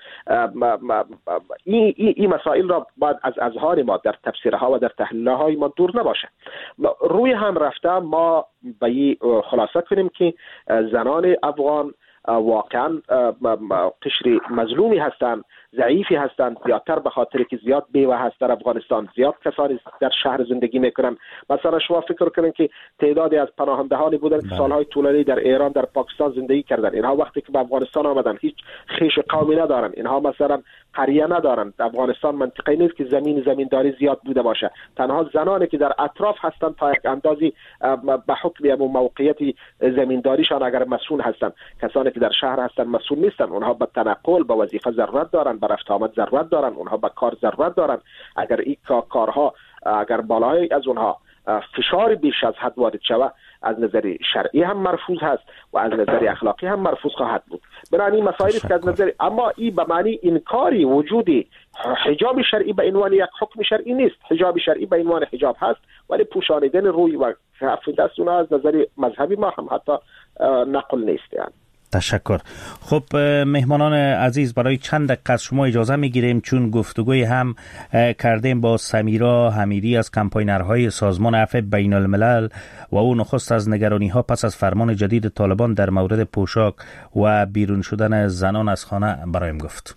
این مسائل را باید از اظهار ما در تفسیرها و در تحلیل‌های ما دور نباشه. روی هم رفته ما به خلاصه کنیم که زنان افغان واقعا قشر مظلومی هستند، ضعیفی هستند، زیادتر به خاطر که زیاد بیوه هست در افغانستان، زیاد کسانی در شهر زندگی میکنن. مثلا شما فکر کنین که تعدادی از پناهندهانی بودن که سالهای طولانی در ایران، در پاکستان زندگی کردن. اینها وقتی که به افغانستان آمدن هیچ خیش قومی ندارن، اینها مثلا قریه ندارن. افغانستان منطقه نیست که زمینداری زیاد بوده باشه. تنها زنانی که در اطراف هستند تا یک اندازی به حکم موقعیت زمینداریشان اگر مسئول هستند، کسانی که در شهر هستند مسئول نیستن. اونها به تنقل، به وظیفه ضرورت دارن، به رفت آمد ضرورت دارن، اونها به کار ضرورت دارن. اگر این کارها اگر بالای از اونها فشار بیش از حد وارد شود از نظر شرعی هم مرفوض هست و از نظر اخلاقی هم مرفوض خواهد بود. بنابراین مسائلی است که از نظر، اما این به معنی انکاری وجود حجاب شرعی به عنوان یک حکم شرعی نیست. حجاب شرعی به عنوان حجاب هست، ولی پوشانیدن روی و کف دست اونها از نظر مذهبی ما هم حتی نقل نیست. یعنی تشکر. خب مهمانان عزیز، برای چند دقیقه از شما اجازه میگیریم چون گفتگوی هم کردیم با سمیرا حمیدی از کمپاینرهای سازمان عفو بین الملل و او نخست از نگرانی ها پس از فرمان جدید طالبان در مورد پوشاک و بیرون شدن زنان از خانه برایم گفت.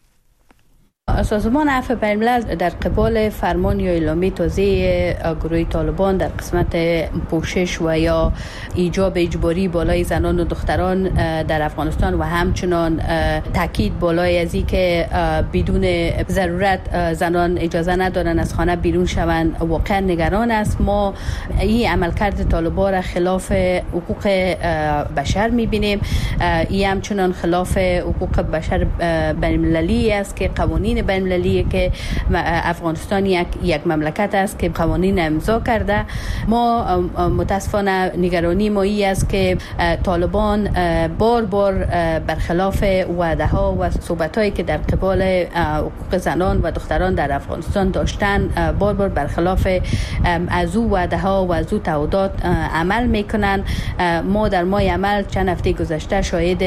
سازمان عفو بین الملل در قبال فرمان یا اعلامیه تازه گروه طالبان در قسمت پوشش و یا ایجاب اجباری بالای زنان و دختران در افغانستان و همچنان تاکید بالای از این که بدون ضرورت زنان اجازه ندارن از خانه بیرون شوند واقعا نگران است. ما این عملکرد طالبان را خلاف حقوق بشر می‌بینیم. این همچنان خلاف حقوق بشر بین المللی است که قوانین بین المللی که افغانستان یک مملکت است که قوانین امضا کرده. ما متاسفانه نگرانی ما این است که طالبان بار برخلاف وعده ها و صحبت هایی که در قبال حقوق زنان و دختران در افغانستان داشتن بار برخلاف از او وعده ها و از او تعهدات عمل میکنن. ما در ماه عمل چند هفته گذشته شاهد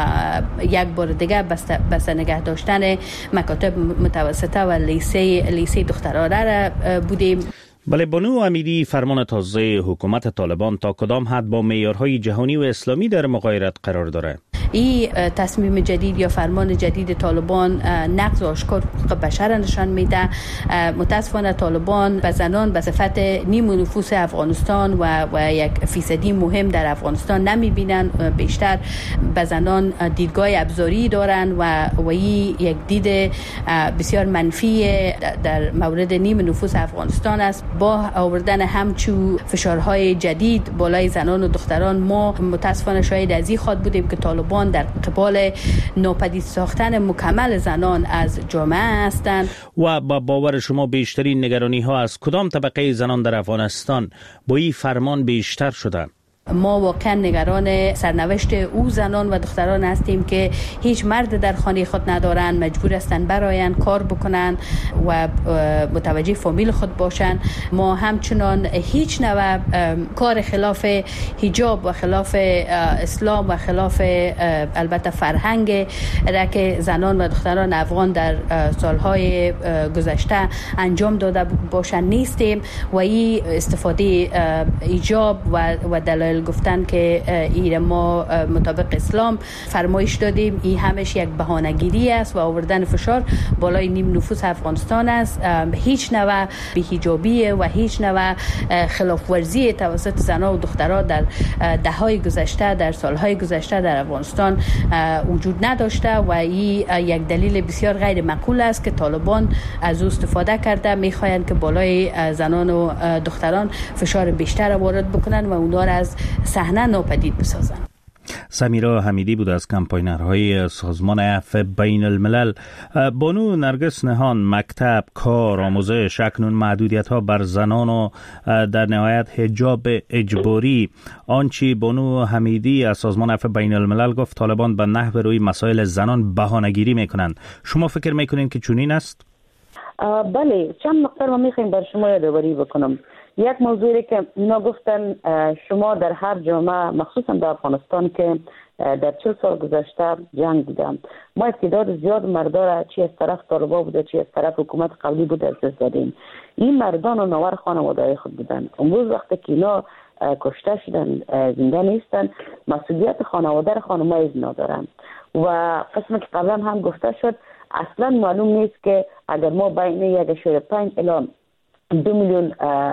یک بار دیگه بسته نگه داشتن مکاتب متوسطه و لیسه دخترانه را بودیم. بله، بانو حمیدی، فرمان تازه حکومت طالبان تا کدام حد با معیارهای جهانی و اسلامی در مغایرت قرار داره؟ این تصمیم جدید یا فرمان جدید طالبان نقض آشکار حقوق بشر نشان میده. متاسفانه طالبان به زنان به صفت نیم نفوس افغانستان و یک فیصدی مهم در افغانستان نمیبینن. بیشتر به زنان دیدگاه ابزاری دارن و این یک دید بسیار منفی در مورد نیم نفوس افغانستان است. با آوردن همچو فشارهای جدید بالای زنان و دختران ما متاسفانه شاهد از این خواهد بودیم که طالبان در قبال ناپدید ساختن مکمل زنان از جامعه هستند. و با باور شما بیشترین نگرانی ها از کدام طبقه زنان در افغانستان با این فرمان بیشتر شده؟ ما واقعا نگران سرنوشت او زنان و دختران هستیم که هیچ مرد در خانه خود ندارن، مجبور هستن براین کار بکنن و متوجه فامیل خود باشن. ما همچنان هیچ نوع کار خلاف حجاب و خلاف اسلام و خلاف البته فرهنگ را که زنان و دختران افغان در سالهای گذشته انجام داده باشن نیستیم و این استفاده حجاب و دلایل گفتن که این ما مطابق اسلام فرمایش دادیم، این همش یک بهانه‌گیری است و آوردن فشار بالای نیم نفوس افغانستان است. هیچ نوع بی‌حجابی و هیچ نوع خلاف ورزی توسط زنان و دختران در دههای گذشته، در سالهای گذشته در افغانستان وجود نداشته و این یک دلیل بسیار غیر معقول است که طالبان از او استفاده کرده. می‌خواهند که بالای زنان و دختران فشار بیشتر وارد بکنن و اونها را از صحنه ناپدید بسازن. سمیرا حمیدی بود از کمپاینرهای سازمان عفو بین الملل. بانو نرگس نهان، مکتب، کار، آموزش، اکنون محدودیت‌ها بر زنان و در نهایت حجاب اجباری، آنچه بانو حمیدی از سازمان عفو بین الملل گفت طالبان به نحو روی مسائل زنان بهانه‌گیری میکنند. شما فکر میکنین که چنین است؟ بله، چند نکته رو میخوایم بر شما یادآوری بکنم. یک موضوعی که اینا گفتن شما در هر جامعه مخصوصا در افغانستان که در 40 سال گذشته جنگ بودم، ما استعداد زیاد مردا را چی از طرف طالبان بوده چی از طرف حکومت قبلی بوده از دست دادیم. این مردان و نوار خانواده خود بودن. امروز وقتی که اینا کشته شدن زنده نیستن، مسئولیت خانواده را خانم‌های اینا دارن و قسمی که قبلا هم گفته شد اصلا معلوم نیست که اگر ما بین 1.5 الی 2 میلیون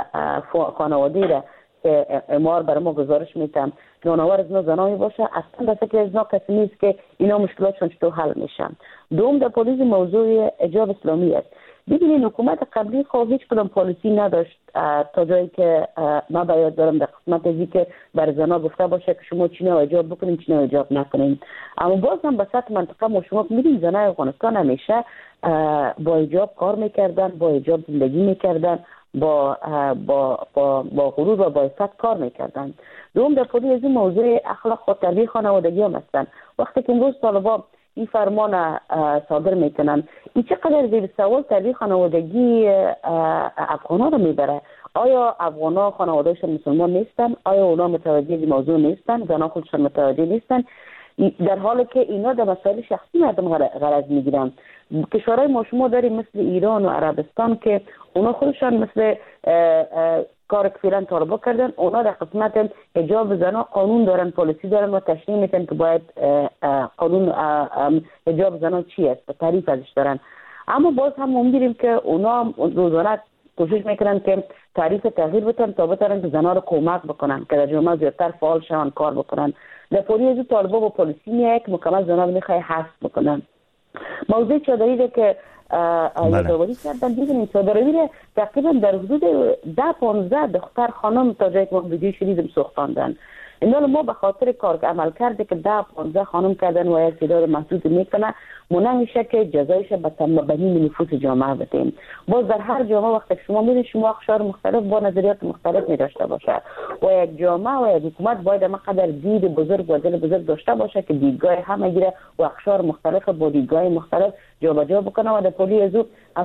خانواده را که امار برای ما گزارش میتم نانوار از اینا زنانی باشه، اصلا دسته از اینا کسی نیست که اینا مشکلاتشون چطور حل میشن. دوم در پالیسی موضوع حجاب اسلامی است. ببینید حکومت قبلی خب هیچ کدام پالیسی نداشت تا جایی که ما باید دارم در قسمت ازی که بر زنا گفته باشه که شما چی نه حجاب بکنین چی نه حجاب نکنین. اما باز هم به سطح منطقه ما شما می‌بینید زنای افغانستان همیشه با حجاب کار میکردن، با حجاب زندگی میکردن با غرور و با عفت کار میکردن. دوم در پولی از این موضوع اخلاق و تربیت خانوادگی هم هستن. وقتی که امروز طالبان این فرمان صادر میکنن، این چقدر زیر سوال تربیت خانوادگی افغانا رو میبره. آیا افغانا خانوادهشون مسلمان نیستن؟ آیا اونا متوجه این موضوع نیستن؟ زنان خودشون متوجه نیستن؟ در حالی که اینا در مسائل شخصی مردم غرض میگیرن. کشورهای ما شما داریم مثل ایران و عربستان که اونا خودشان مثل کار که فعلا طالبا کردن، اونا در قسمت حجاب زنان قانون دارن، پالیسی دارن و تشریح میکنن که باید قانون حجاب زنان چی است و تعریف ازش دارن. اما باز هم می‌بینیم که اونا روزانه کوشش میکنن که تعریف تغییر بدن تا بتونن که زنان رو کمک بکنن که در جامعه زیادتر فعال شون، کار بکنن. در پولی از طالبا با پالیسی میاد که مکمل زنان میخوای حذف بکنن. موضوع چادری که یادآوری کردن، ببینید چادری تقریبا در حدود 10-15 دختر خانم تا جایی که ما ویدیو شنیدیم سوختاندن. اینا ما به خاطر کار عمل کرده که 10-15 خانم کردن و یک تعداد محدود میکنه، منع میشه که جزایش به تمامی نفوس جامعه بدیم. باز در هر جامعه وقتی شما میرید شما اقشار مختلف با نظریات مختلف می داشته باشه و یک جامعه و یک حکومت باید مقدر دید بزرگ و دل بزرگ داشته باشه که دیدگاه همه گیره و اقشار مختلف با دیدگاه مختلف جابجا بکنه و در پولی از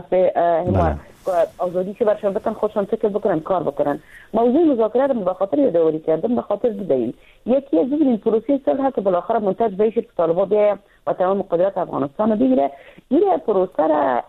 آزادی که برشان بتن خودشان فکر بکنن، کار بکنن. موضوع مذاکره رو به خاطر یادآوری کردم، به خاطر دیدیم یکی از این پروسه صلح که بالاخره منتج بشه که طالبان بیا و تمام قدرت افغانستان رو بگیره. این پروسه را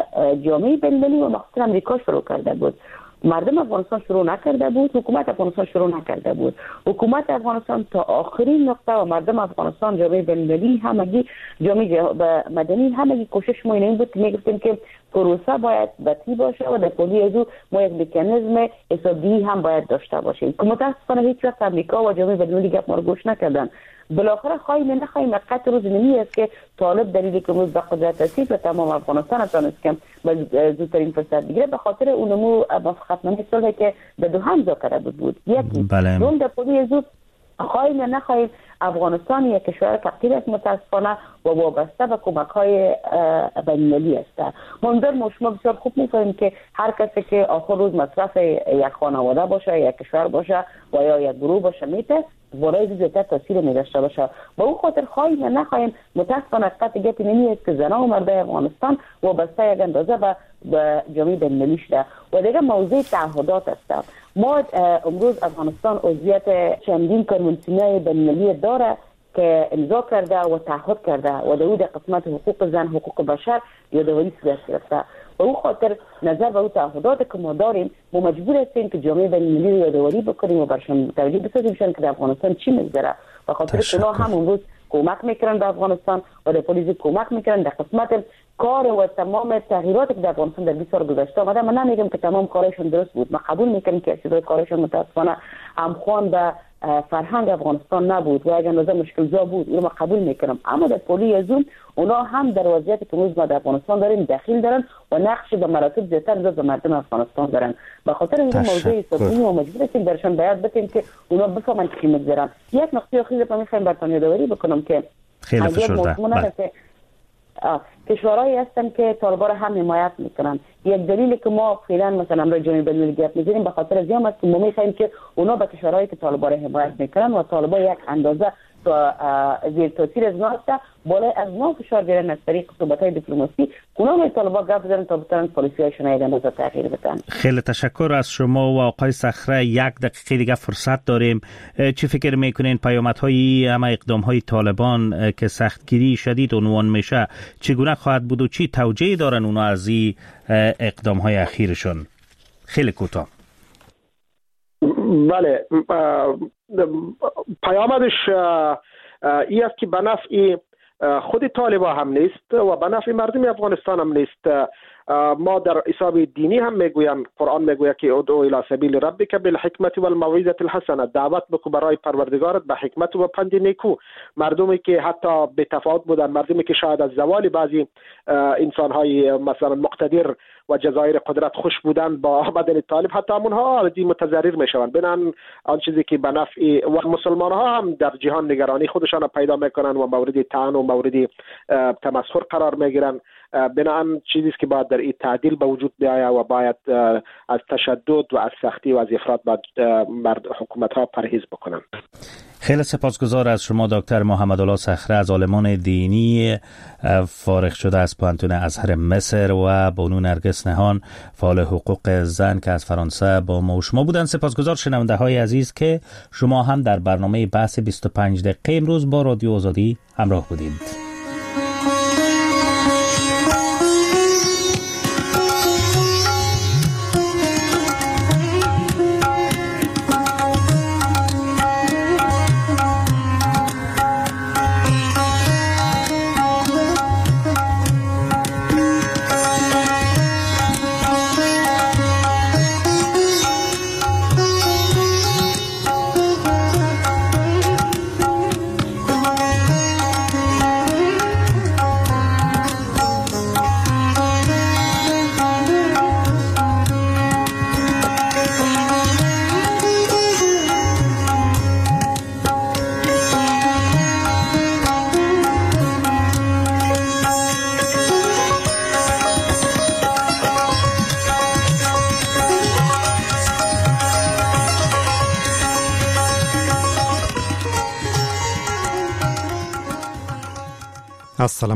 جامعه بین‌المللی و مخصوصا امریکا شروع کرده بود. مردم افغانستان شروع نکرده بود، حکومت افغانستان شروع نکرده بود. حکومت افغانستان تا آخرین نقطه و مردم افغانستان، جامعه بین‌المللی، همگی جامعه مدنی، همگی کوشش ما این بود که میگفتیم که پروسه باید بطی باشه و در پولی از او ما یک مکانیزم حسابی هم باید داشته باشیم که متاسفانه هیچ وقت امریکا و جامعه بین‌المللی گپ ما رو گوش نکردن. بالاخره خواهیم نخواهیم حقیقت روز نمی است که طالب دلیلی که روز به قدرت رسید و تمام افغانستان تونست که زودترین فرصت بگیره به خاطر اونمو موافقتنامه صلحی که به دو هم مذاکره بود. یکی دوم در پولی زود خواهیم یا نخواهیم افغانستان یک کشور فقیر است متاسفانه و وابسته به کمک‌های بین‌المللی است. ما شما بسیار خوب می‌فهمیم که هر کسی که آخر روز مصرف یک خانواده باشه، یک کشور باشه و یا یک گروه باشه میته برای زیادتر تاثیر می‌داشته باشه. با اون خاطر خواهیم یا نخواهیم متاسفانه حقیقت گپی نمی‌است که زنان و مردای افغانستان وابسته یک اندازه به جامعه بین‌المللی شده و دیگه موضوع تعهدات است. ما امروز افغانستان عضویت چندین کنوانسیون بین‌المللی داره که امضا کرده و تعهد کرده و در قسمت حقوق زن، حقوق بشر یادآوری صورت گرفته. و او خاطر نظر به او تعهدات که ما داریم ما مجبور هستیم که جامعه بین‌المللی رو یادآوری بکنیم و برشان توجیه بسازیم که در افغانستان چی می‌گذره. و خاطر اونا هم امروز کمک میکنن به افغانستان و در پلیس کمک میکنن در قسمت کار و تمام تغییراتی که در افغانستان در 20 سال گذشته آمده. من نمیگم که تمام کارشون درست بود، من قبول میکنم که چیزای کارشون متاسفانه همخوان به فرهنگ افغانستان نبود و یک اندازه مشکل‌زا بود، اینو من قبول میکنم. اما در پولی از اون اونا هم در وضعیتی که ما در افغانستان داریم دخیل دارن و نقش به مراتب زیادتر به مردم افغانستان دارن. به خاطر این موضوع حسابی ما مجبور هستیم درشان باید بتیم که اونا بفهمن چی می‌گذرن. یک نقطه آخری رو می‌خوام براتون یادآوری بکنم که خیلی فشرده کشورهایی هستن که طالبان هم حمایت میکنن. یک دلیلی که ما فعلا مثلا برای جامعه بین‌المللی گپ میزنیم به خاطر از این است که ما میخوایم که اونا به کشورهایی که طالبان حمایت میکنن و طالبان یک اندازه زیر تاثیر از ما بالای از ما فشار بیارن از طریق صحبت‌های دیپلماسی اونا طالبان گپ بزنن تا بتونن پالیسی‌هاشون یک اندازه تغییر بدن. خیلی تشکر از شما و آقای صخره. یک دقیقه دیگه فرصت داریم. چی فکر میکنین پیامدهای اما اقدام‌های طالبان که سختگیری شدید عنوان میشه چگونه خواهد بود و چی توجیه دارن اونا از این اقدام‌های اخیرشون؟ خیلی کوتاه. بله، پیامدش این است که به نفع خود طالبان هم نیست و به نفع مردم افغانستان هم نیست. ما در حساب دینی هم میگویم، قرآن میگوید که ادعو الی سبیل ربک بالحکمت والموعظه الحسنه، دعوت بکو برای پروردگارت به حکمت و پند نیکو. مردمی که حتی به تفاوت بودن، مردمی که شاید از زوال بعضی انسان‌های مثلا مقتدر و جزایر قدرت خوش بودن با آمدن طالب، حتی همونها متضرر میشوند. بنان آن چیزی که به نفع و مسلمان ها هم در جهان نگرانی خودشان پیدا میکنن و مورد طعن و مورد تمسخر قرار میگیرن. بنابراین چیزی است که باید در این تعدیل به وجود بیاید و باید از تشدد و از سختی و از افراط بر حکومت‌ها پرهیز بکنند. خیلی سپاسگزار از شما دکتر محمدالله صخره از عالمان دینی فارغ شده از پانتون ازهر مصر و بانو نرگس نهان فعال حقوق زن که از فرانسه با ما و شما بودن. سپاسگزار شنونده های عزیز که شما هم در برنامه بحث 25 دقیقه امروز با رادیو آزادی همراه بودید. السلام